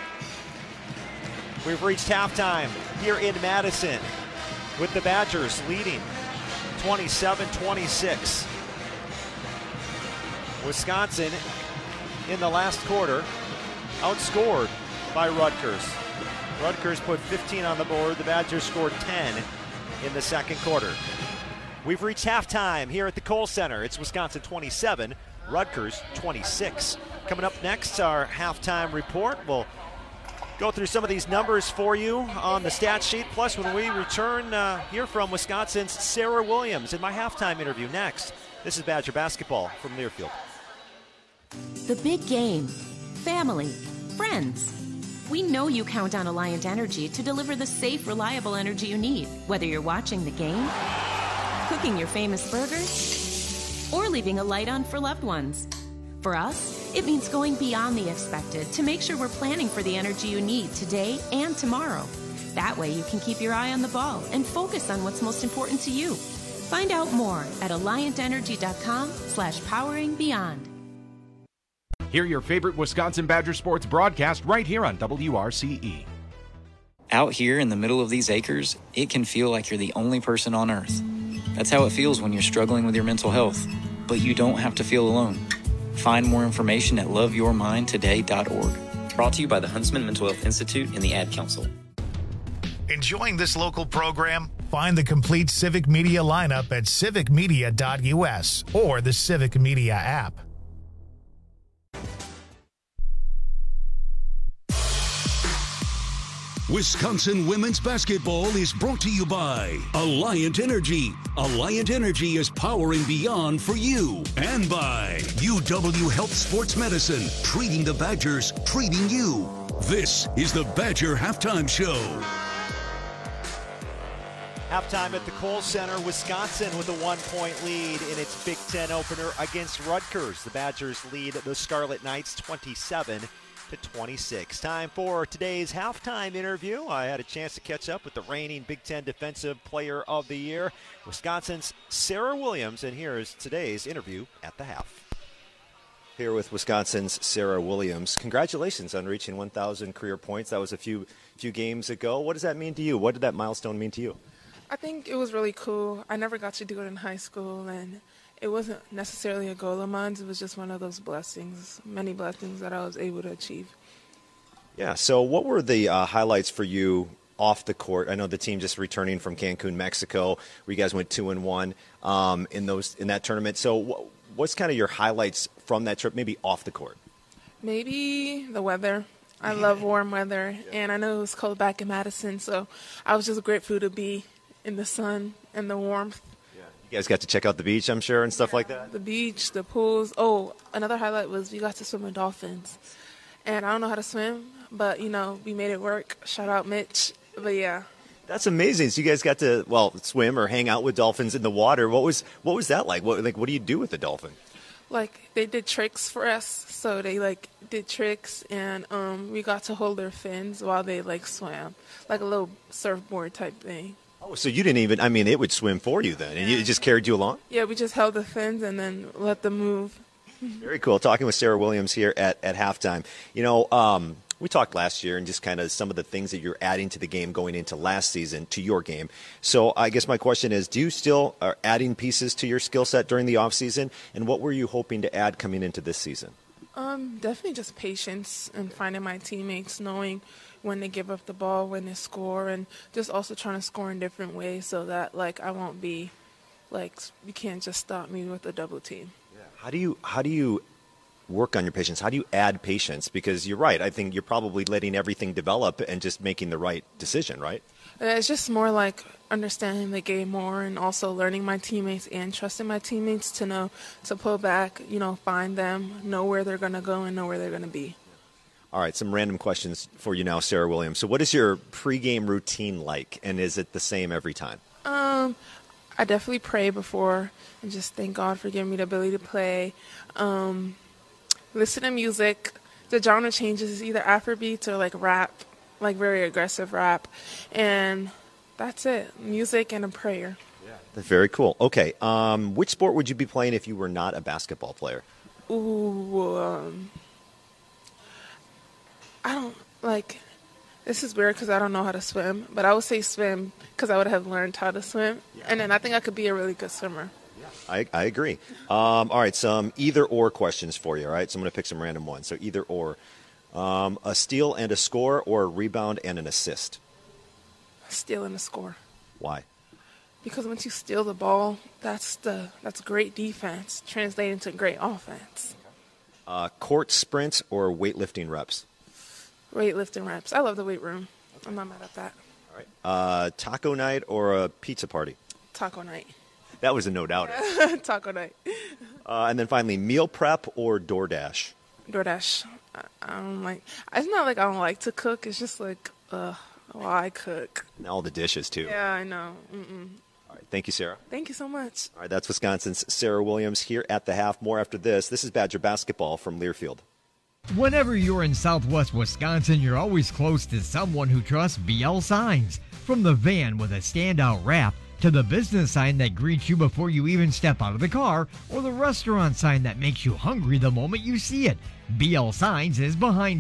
We've reached halftime here in Madison with the Badgers leading twenty-seven twenty-six. Wisconsin in the last quarter outscored by Rutgers. Rutgers put fifteen on the board. The Badgers scored ten in the second quarter. We've reached halftime here at the Kohl Center. It's Wisconsin twenty-seven, Rutgers twenty-six. Coming up next, our halftime report. We'll go through some of these numbers for you on the stat sheet. Plus, when we return, uh, hear from Wisconsin's Sarah Williams in my halftime interview next. This is Badger basketball from Learfield.
The big game, family, friends. We know you count on Alliant Energy to deliver the safe, reliable energy you need, whether you're watching the game, cooking your famous burgers, or leaving a light on for loved ones. For us, it means going beyond the expected to make sure we're planning for the energy you need today and tomorrow. That way you can keep your eye on the ball and focus on what's most important to you. Find out more at alliantenergy.com slash powering beyond.
Hear your favorite Wisconsin Badger sports broadcast right here on W R C E.
Out here in the middle of these acres, it can feel like you're the only person on Earth. That's how it feels when you're struggling with your mental health. But you don't have to feel alone. Find more information at love your mind today dot org. Brought to you by the Huntsman Mental Health Institute and the Ad Council.
Enjoying this local program? Find the complete Civic Media lineup at civic media dot u s or the Civic Media app.
Wisconsin women's basketball is brought to you by Alliant Energy. Alliant Energy is powering beyond for you. And by U W Health Sports Medicine, treating the Badgers, treating you. This is the Badger Halftime Show.
Halftime at the Kohl Center, Wisconsin with a one-point lead in its Big Ten opener against Rutgers. The Badgers lead the Scarlet Knights twenty-seven to twenty-six. Time for today's halftime interview. I had a chance to catch up with the reigning Big Ten Defensive Player of the Year, Wisconsin's Sarah Williams, and here is today's interview at the half. Here with Wisconsin's Sarah Williams. Congratulations on reaching one thousand career points. That was a few few games ago. What does that mean to you? What did that milestone mean to you?
I think it was really cool. I never got to do it in high school, and it wasn't necessarily a goal of mine. It was just one of those blessings, many blessings that I was able to achieve.
Yeah, so what were the uh, highlights for you off the court? I know the team just returning from Cancun, Mexico, where you guys went two and one um, in those in that tournament. So wh- what's kind of your highlights from that trip, maybe off the court?
Maybe the weather. I love warm weather, and I know it was cold back in Madison, so I was just grateful to be in the sun and the warmth.
You guys got to check out the beach, I'm sure, and stuff yeah, like that?
The beach, the pools. Oh, another highlight was we got to swim with dolphins. And I don't know how to swim, but, you know, we made it work. Shout out Mitch. But, yeah.
That's amazing. So you guys got to, well, swim or hang out with dolphins in the water. What was what was that like? What, like, what do you do with the dolphin?
Like, they did tricks for us. So they, like, did tricks, and um, we got to hold their fins while they, like, swam. Like a little surfboard type thing.
Oh, so you didn't even, I mean, it would swim for you then, and it just carried you along?
Yeah, we just held the fins and then let them move.
Very cool. Talking with Sarah Williams here at, at halftime. You know, um, we talked last year and just kind of some of the things that you're adding to the game going into last season, to your game. So I guess my question is, do you still are adding pieces to your skill set during the offseason, and what were you hoping to add coming into this season?
Um, definitely just patience and finding my teammates, knowing when they give up the ball, when they score, and just also trying to score in different ways so that, like, I won't be, like, you can't just stop me with a double team.
Yeah. How do you how do you work on your patience? How do you add patience? Because you're right. I think you're probably letting everything develop and just making the right decision, right?
It's just more like understanding the game more and also learning my teammates and trusting my teammates to know to pull back, you know, find them, know where they're going to go and know where they're going to be.
All right, some random questions for you now, Sarah Williams. So what is your pregame routine like, and is it the same every time?
Um, I definitely pray before and just thank God for giving me the ability to play. Um, listen to music. The genre changes, either Afrobeats or like rap, like very aggressive rap. And that's it, music and a prayer.
Yeah, that's very cool. Okay, um, which sport would you be playing if you were not a basketball player?
Ooh, um... I don't, like, this is weird because I don't know how to swim, but I would say swim because I would have learned how to swim, yeah. And then I think I could be a really good swimmer.
Yeah, I, I agree. Um, all right, some either-or questions for you, all right? So I'm going to pick some random ones. So either-or. Um, a steal and a score, or a rebound and an assist?
A steal and a score.
Why?
Because once you steal the ball, that's the that's great defense, translating to great offense.
Uh, court sprint or weightlifting reps?
Weightlifting reps. I love the weight room. I'm not mad at that.
All right. Uh, taco night or a pizza party?
Taco night.
That was a no-doubter.
Taco night.
Uh, and then finally, meal prep or DoorDash?
DoorDash. I, I don't like. It's not like I don't like to cook. It's just like, uh, why I cook.
And all the dishes too.
Yeah, I know. Mm-mm.
All right. Thank you, Sarah.
Thank you so much.
All right. That's Wisconsin's Sarah Williams here at the half. More after this. This is Badger basketball from Learfield.
Whenever you're in Southwest Wisconsin, you're always close to someone who trusts B L Signs. From the van with a standout wrap to the business sign that greets you before you even step out of the car, or the restaurant sign that makes you hungry the moment you see it, B L Signs is behind it.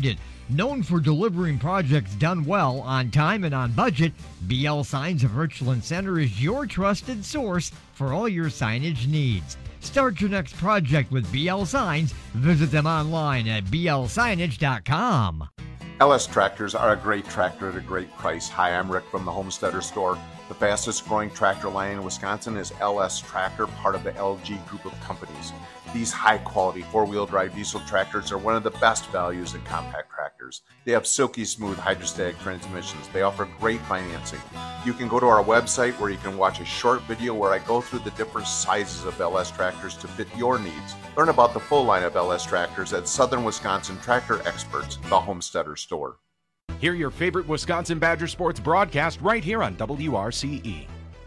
Known for delivering projects done well, on time, and on budget, B L Signs of Richland Center is your trusted source for all your signage needs. Start your next project with B L Signs. Visit them online at b l signage dot com.
L S Tractors are a great tractor at a great price. Hi, I'm Rick from the Homesteader Store. The fastest growing tractor line in Wisconsin is L S Tractor, part of the L G group of companies. These high-quality four-wheel drive diesel tractors are one of the best values in compact tractors. They have silky smooth hydrostatic transmissions. They offer great financing. You can go to our website where you can watch a short video where I go through the different sizes of L S tractors to fit your needs. Learn about the full line of L S tractors at Southern Wisconsin Tractor Experts, the Homesteader Store.
Hear your favorite Wisconsin Badger sports broadcast right here on W R C E.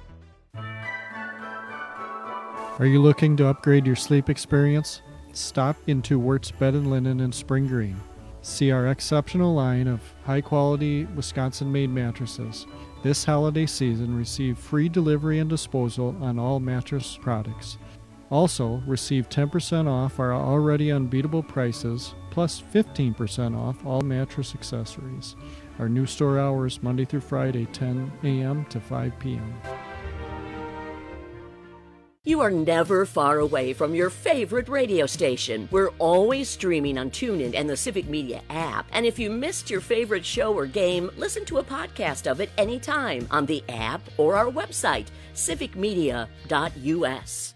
Are you looking to upgrade your sleep experience? Stop into Wirtz Bed and Linen in Spring Green. See our exceptional line of high-quality Wisconsin-made mattresses. This holiday season, receive free delivery and disposal on all mattress products. Also, receive ten percent off our already unbeatable prices, plus fifteen percent off all mattress accessories. Our new store hours Monday through Friday, ten a.m. to five p.m.
You are never far away from your favorite radio station. We're always streaming on TuneIn and the Civic Media app. And if you missed your favorite show or game, listen to a podcast of it anytime on the app or our website, civic media dot u s.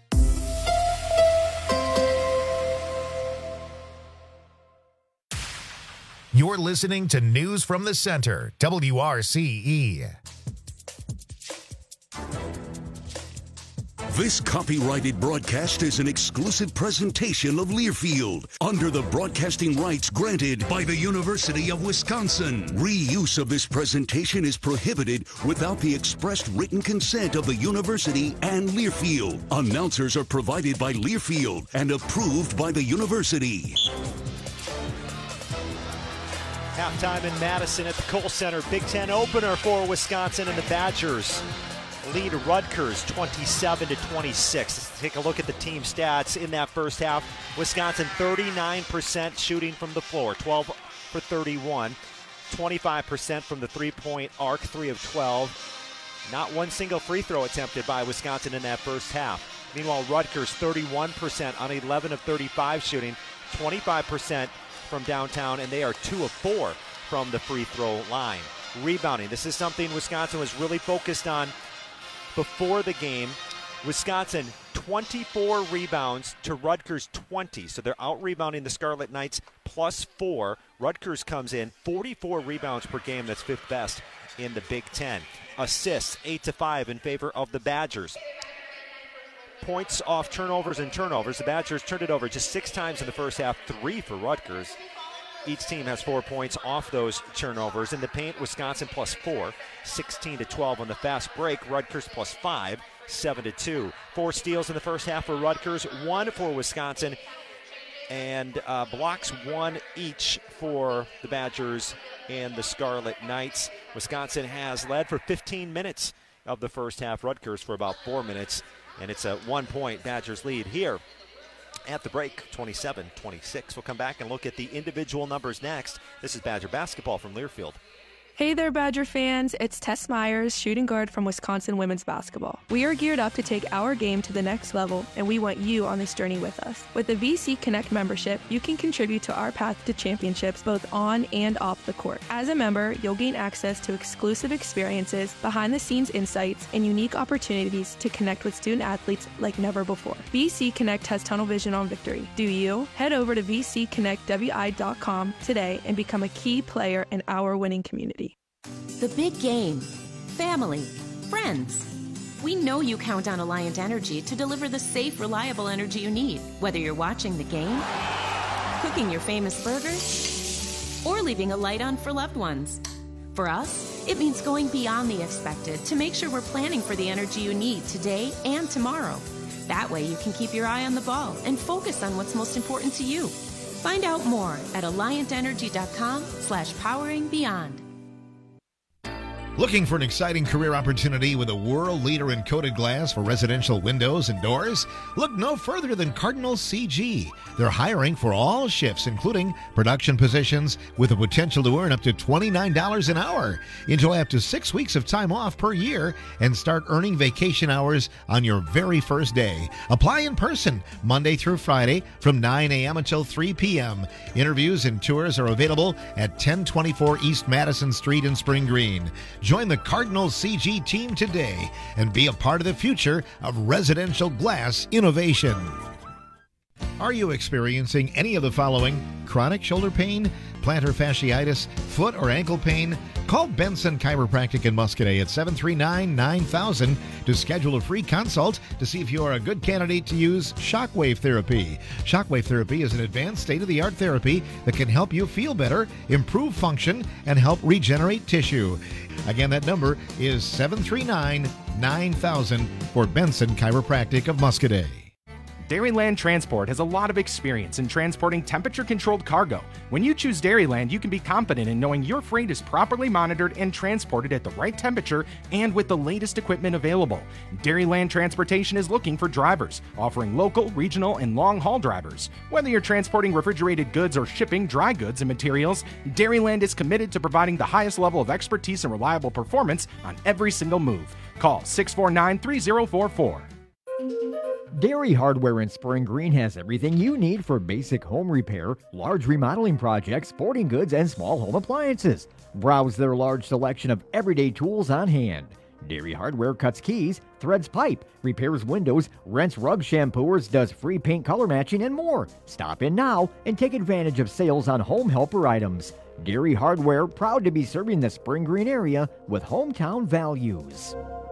You're listening to News from the Center, W R C E.
This copyrighted broadcast is an exclusive presentation of Learfield under the broadcasting rights granted by the University of Wisconsin. Reuse of this presentation is prohibited without the expressed written consent of the university and Learfield. Announcers are provided by Learfield and approved by the university.
Halftime in Madison at the Kohl Center. Big Ten opener for Wisconsin, and the Badgers lead Rutgers twenty-seven to twenty-six. Let's take a look at the team stats in that first half. Wisconsin thirty-nine percent shooting from the floor, twelve for thirty-one, twenty-five percent from the three-point arc, three of twelve. Not one single free throw attempted by Wisconsin in that first half. Meanwhile, Rutgers thirty-one percent on eleven of thirty-five shooting, twenty-five percent from downtown, and they are two of four from the free throw line. Rebounding. This is something Wisconsin was really focused on before the game. Wisconsin, twenty-four rebounds to Rutgers twenty. So they're out-rebounding the Scarlet Knights plus four. Rutgers comes in forty-four rebounds per game. That's fifth best in the Big Ten. Assists, eight to five in favor of the Badgers. Points off turnovers and turnovers. The Badgers turned it over just six times in the first half, three for Rutgers. Each team has four points off those turnovers. In the paint, Wisconsin plus four, sixteen to twelve on the fast break. Rutgers plus five, seven to two. Four steals in the first half for Rutgers, one for Wisconsin, and uh, blocks one each for the Badgers and the Scarlet Knights. Wisconsin has led for fifteen minutes of the first half. Rutgers for about four minutes, and it's a one-point Badgers lead here at the break, twenty-seven twenty-six. We'll come back and look at the individual numbers next. This is Badger basketball from Learfield.
Hey there, Badger fans. It's Tess Myers, shooting guard from Wisconsin women's basketball. We are geared up to take our game to the next level, and we want you on this journey with us. With the V C Connect membership, you can contribute to our path to championships both on and off the court. As a member, you'll gain access to exclusive experiences, behind-the-scenes insights, and unique opportunities to connect with student athletes like never before. V C Connect has tunnel vision on victory. Do you? Head over to v c connect w i dot com today and become a key player in our winning community.
The big game. Family. Friends. We know you count on Alliant Energy to deliver the safe, reliable energy you need, whether you're watching the game, cooking your famous burgers, or leaving a light on for loved ones. For us, it means going beyond the expected to make sure we're planning for the energy you need today and tomorrow. That way you can keep your eye on the ball and focus on what's most important to you. Find out more at alliant energy dot com slash powering beyond.
Looking for an exciting career opportunity with a world leader in coated glass for residential windows and doors? Look no further than Cardinal C G. They're hiring for all shifts, including production positions, with the potential to earn up to twenty-nine dollars an hour. Enjoy up to six weeks of time off per year and start earning vacation hours on your very first day. Apply in person Monday through Friday from nine a.m. until three p.m. Interviews and tours are available at ten twenty-four East Madison Street in Spring Green. Join the Cardinal C G team today and be a part of the future of residential glass innovation. Are you experiencing any of the following? Chronic shoulder pain, plantar fasciitis, foot or ankle pain? Call Benson Chiropractic in Muscadet at seven three nine, nine thousand to schedule a free consult to see if you are a good candidate to use shockwave therapy. Shockwave therapy is an advanced state-of-the-art therapy that can help you feel better, improve function, and help regenerate tissue. Again, that number is seven three nine, nine thousand for Benson Chiropractic of Muscadet.
Dairyland Transport has a lot of experience in transporting temperature-controlled cargo. When you choose Dairyland, you can be confident in knowing your freight is properly monitored and transported at the right temperature and with the latest equipment available. Dairyland Transportation is looking for drivers, offering local, regional, and long-haul drivers. Whether you're transporting refrigerated goods or shipping dry goods and materials, Dairyland is committed to providing the highest level of expertise and reliable performance on every single move. Call six four nine, three zero four four.
Dairy Hardware in Spring Green has everything you need for basic home repair, large remodeling projects, sporting goods, and small home appliances. Browse their large selection of everyday tools on hand. Dairy Hardware cuts keys, threads pipe, repairs windows, rents rug shampooers, does free paint color matching, and more. Stop in now and take advantage of sales on home helper items. Dairy Hardware, proud to be serving the Spring Green area with hometown values.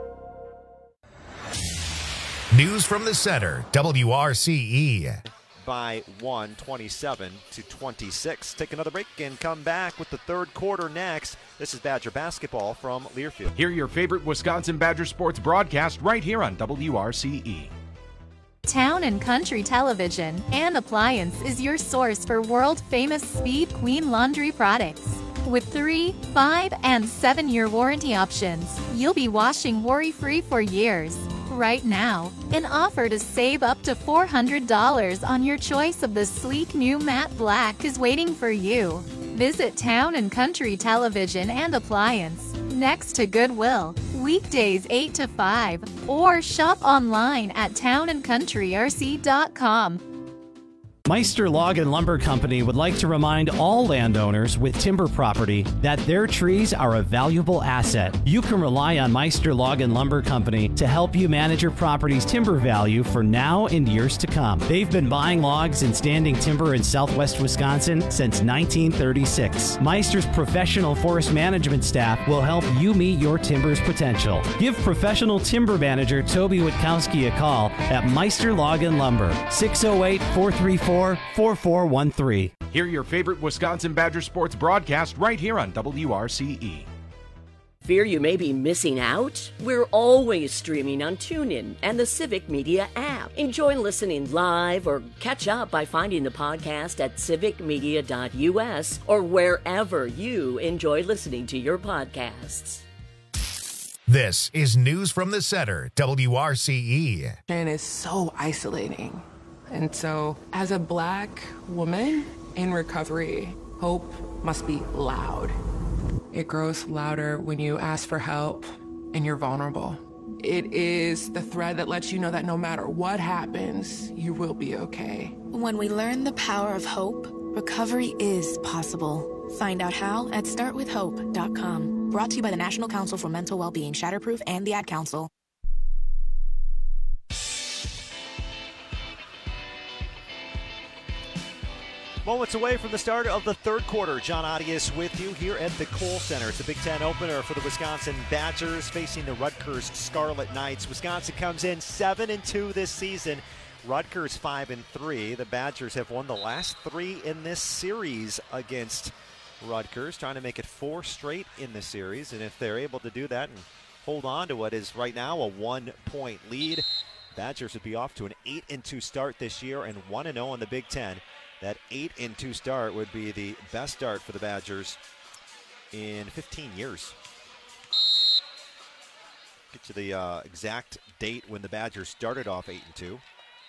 News from the Center, W R C E.
By one, twenty-seven to twenty-six. Take another break and come back with the third quarter next. This is Badger basketball from Learfield.
Hear your favorite Wisconsin Badger sports broadcast right here on W R C E.
Town and Country Television and Appliance is your source for world-famous Speed Queen laundry products. With three, five, and seven-year warranty options, you'll be washing worry-free for years. Right now, an offer to save up to four hundred dollars on your choice of the sleek new matte black is waiting for you. Visit Town and Country Television and Appliance next to Goodwill, weekdays eight to five, or shop online at town and country r c dot com.
Meister Log and Lumber Company would like to remind all landowners with timber property that their trees are a valuable asset. You can rely on Meister Log and Lumber Company to help you manage your property's timber value for now and years to come. They've been buying logs and standing timber in southwest Wisconsin since nineteen thirty-six. Meister's professional forest management staff will help you meet your timber's potential. Give professional timber manager Toby Witkowski a call at Meister Log and Lumber, six oh eight, four three four, four four one three.
Hear your favorite Wisconsin Badger sports broadcast right here on W R C E.
Fear you may be missing out? We're always streaming on TuneIn and the Civic Media app. Enjoy listening live or catch up by finding the podcast at civic media dot u s or wherever you enjoy listening to your podcasts.
This is News from the Center, W R C E.
And it's so isolating. And so, as a black woman in recovery, hope must be loud. It grows louder when you ask for help and you're vulnerable. It is the thread that lets you know that no matter what happens, you will be okay.
When we learn the power of hope, recovery is possible. Find out how at start with hope dot com. Brought to you by the National Council for Mental Wellbeing, Shatterproof, and the Ad Council.
Moments away from the start of the third quarter. John Audius with you here at the Kohl Center. It's a Big Ten opener for the Wisconsin Badgers facing the Rutgers Scarlet Knights. Wisconsin comes in seven and two this season. Rutgers five and three. The Badgers have won the last three in this series against Rutgers, trying to make it four straight in the series. And if they're able to do that and hold on to what is right now a one-point lead, Badgers would be off to an eight and two start this year and one and oh in the Big Ten. That eight and two start would be the best start for the Badgers in fifteen years. Get you the uh, exact date when the Badgers started off eight and two.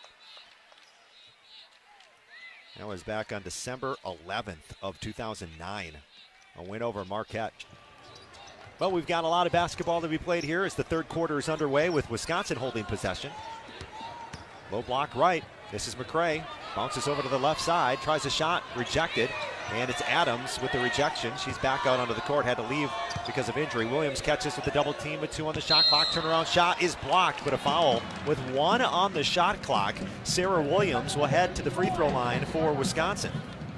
That was back on December eleventh of two thousand nine. A win over Marquette. Well, we've got a lot of basketball to be played here as the third quarter is underway with Wisconsin holding possession. Low block right. This is McCray. Bounces over to the left side. Tries a shot. Rejected. And it's Adams with the rejection. She's back out onto the court. Had to leave because of injury. Williams catches with the double team with two on the shot clock. Turnaround shot is blocked, but a foul with one on the shot clock. Sarah Williams will head to the free throw line for Wisconsin.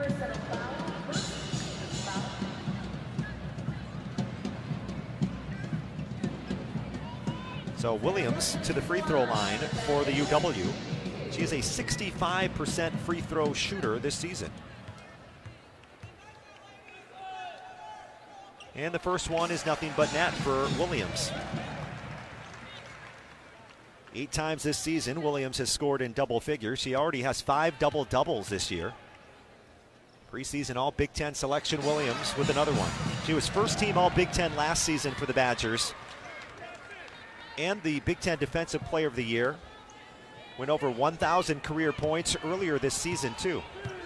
So Williams to the free throw line for the U W. She is a sixty-five percent free throw shooter this season. And the first one is nothing but net for Williams. Eight times this season, Williams has scored in double figures. She already has five double-doubles this year. Preseason All-Big Ten selection, Williams with another one. She was first team All-Big Ten last season for the Badgers. And the Big Ten Defensive Player of the Year. Went over one thousand career points earlier this season, too.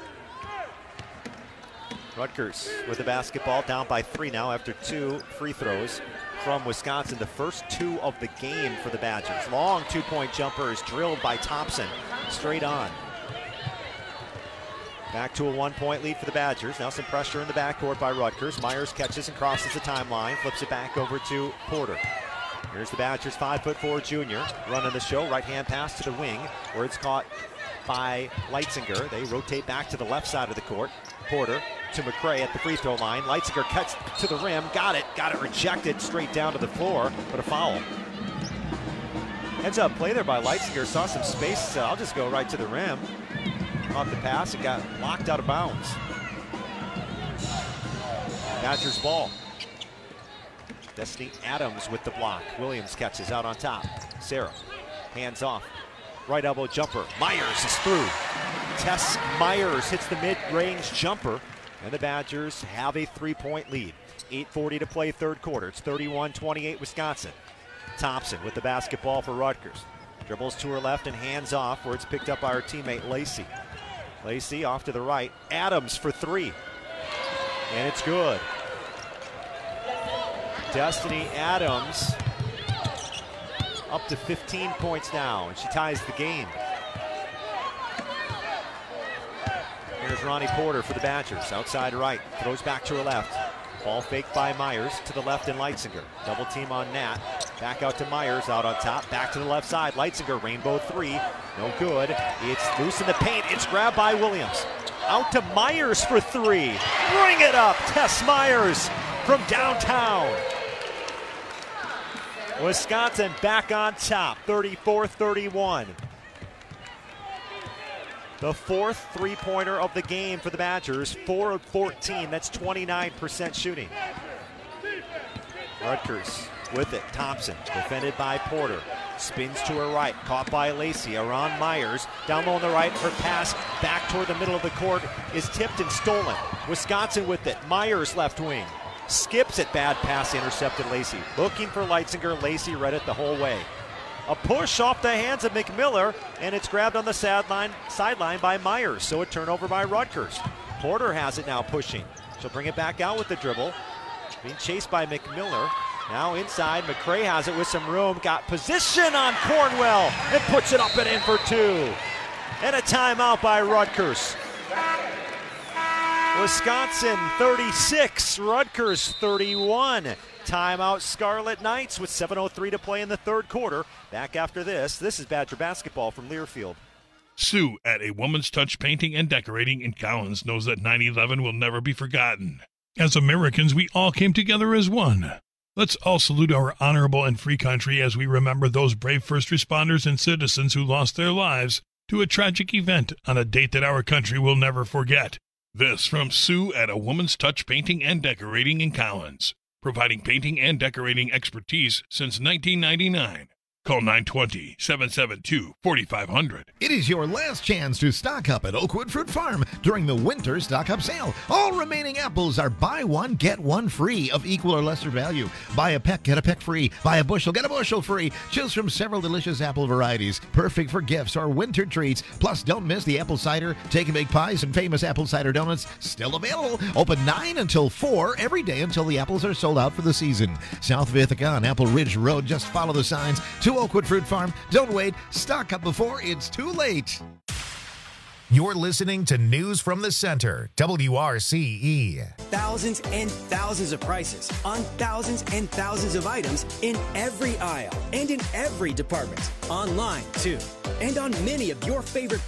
Rutgers with the basketball, down by three now after two free throws from Wisconsin. The first two of the game for the Badgers. Long two-point jumper is drilled by Thompson. Straight on. Back to a one-point lead for the Badgers. Now some pressure in the backcourt by Rutgers. Myers catches and crosses the timeline. Flips it back over to Porter. Here's the Badgers five foot four junior running the show. Right-hand pass to the wing where it's caught by Leitzinger. They rotate back to the left side of the court. Porter to McCray at the free throw line. Leitzinger cuts to the rim. Got it. Got it rejected straight down to the floor, but a foul. Heads up play there by Leitzinger. Saw some space. So I'll just go right to the rim. Off the pass. It got blocked out of bounds. Badgers ball. Destiny Adams with the block. Williams catches out on top. Sarah, hands off. Right elbow jumper. Myers is through. Tess Myers hits the mid-range jumper, and the Badgers have a three-point lead. eight forty to play third quarter. It's thirty-one twenty-eight Wisconsin. Thompson with the basketball for Rutgers. Dribbles to her left and hands off where it's picked up by her teammate Lacey. Lacey off to the right. Adams for three. And it's good. Destiny Adams up to fifteen points now, and she ties the game. Here's Ronnie Porter for the Badgers. Outside right, throws back to her left. Ball faked by Myers to the left and Leitzinger. Double team on Nat. Back out to Myers, out on top. Back to the left side. Leitzinger, rainbow three. No good. It's loose in the paint. It's grabbed by Williams. Out to Myers for three. Bring it up. Tess Myers from downtown. Wisconsin back on top, thirty-four thirty-one. The fourth three-pointer of the game for the Badgers, four of fourteen. That's twenty-nine percent shooting. Rutgers with it. Thompson, defended by Porter. Spins to her right, caught by Lacey. Around Myers, down low on the right. Her pass back toward the middle of the court is tipped and stolen. Wisconsin with it. Myers left wing. Skips it, bad pass, intercepted Lacey. Looking for Leitzinger, Lacey read it the whole way. A push off the hands of McMiller, and it's grabbed on the sideline sideline by Myers, so a turnover by Rutgers. Porter has it now pushing. She'll bring it back out with the dribble. Being chased by McMiller. Now inside, McCray has it with some room. Got position on Cornwell, and puts it up and in for two. And a timeout by Rutgers. Wisconsin thirty-six, Rutgers thirty-one. Timeout Scarlet Knights with seven oh three to play in the third quarter. Back after this, this is Badger basketball from Learfield.
Sue at A Woman's Touch Painting and Decorating in Collins knows that nine eleven will never be forgotten. As Americans, we all came together as one. Let's all salute our honorable and free country as we remember those brave first responders and citizens who lost their lives to a tragic event on a date that our country will never forget. This from Sue at A Woman's Touch Painting and Decorating in Collins, providing painting and decorating expertise since nineteen ninety-nine. Call nine two zero, seven seven two, four five zero zero.
It is your last chance to stock up at Oakwood Fruit Farm during the winter stock-up sale. All remaining apples are buy one, get one free of equal or lesser value. Buy a peck, get a peck free. Buy a bushel, get a bushel free. Choose from several delicious apple varieties, perfect for gifts or winter treats. Plus, don't miss the apple cider, take-and-bake pies, and famous apple cider donuts. Still available. Open nine until four every day until the apples are sold out for the season. South of Ithaca on Apple Ridge Road. Just follow the signs to Oakwood Fruit Farm. Don't wait. Stock up before it's too late.
You're listening to News from the Center, W R C E.
Thousands and thousands of prices on thousands and thousands of items in every aisle and in every department. Online, too. And on many of your favorite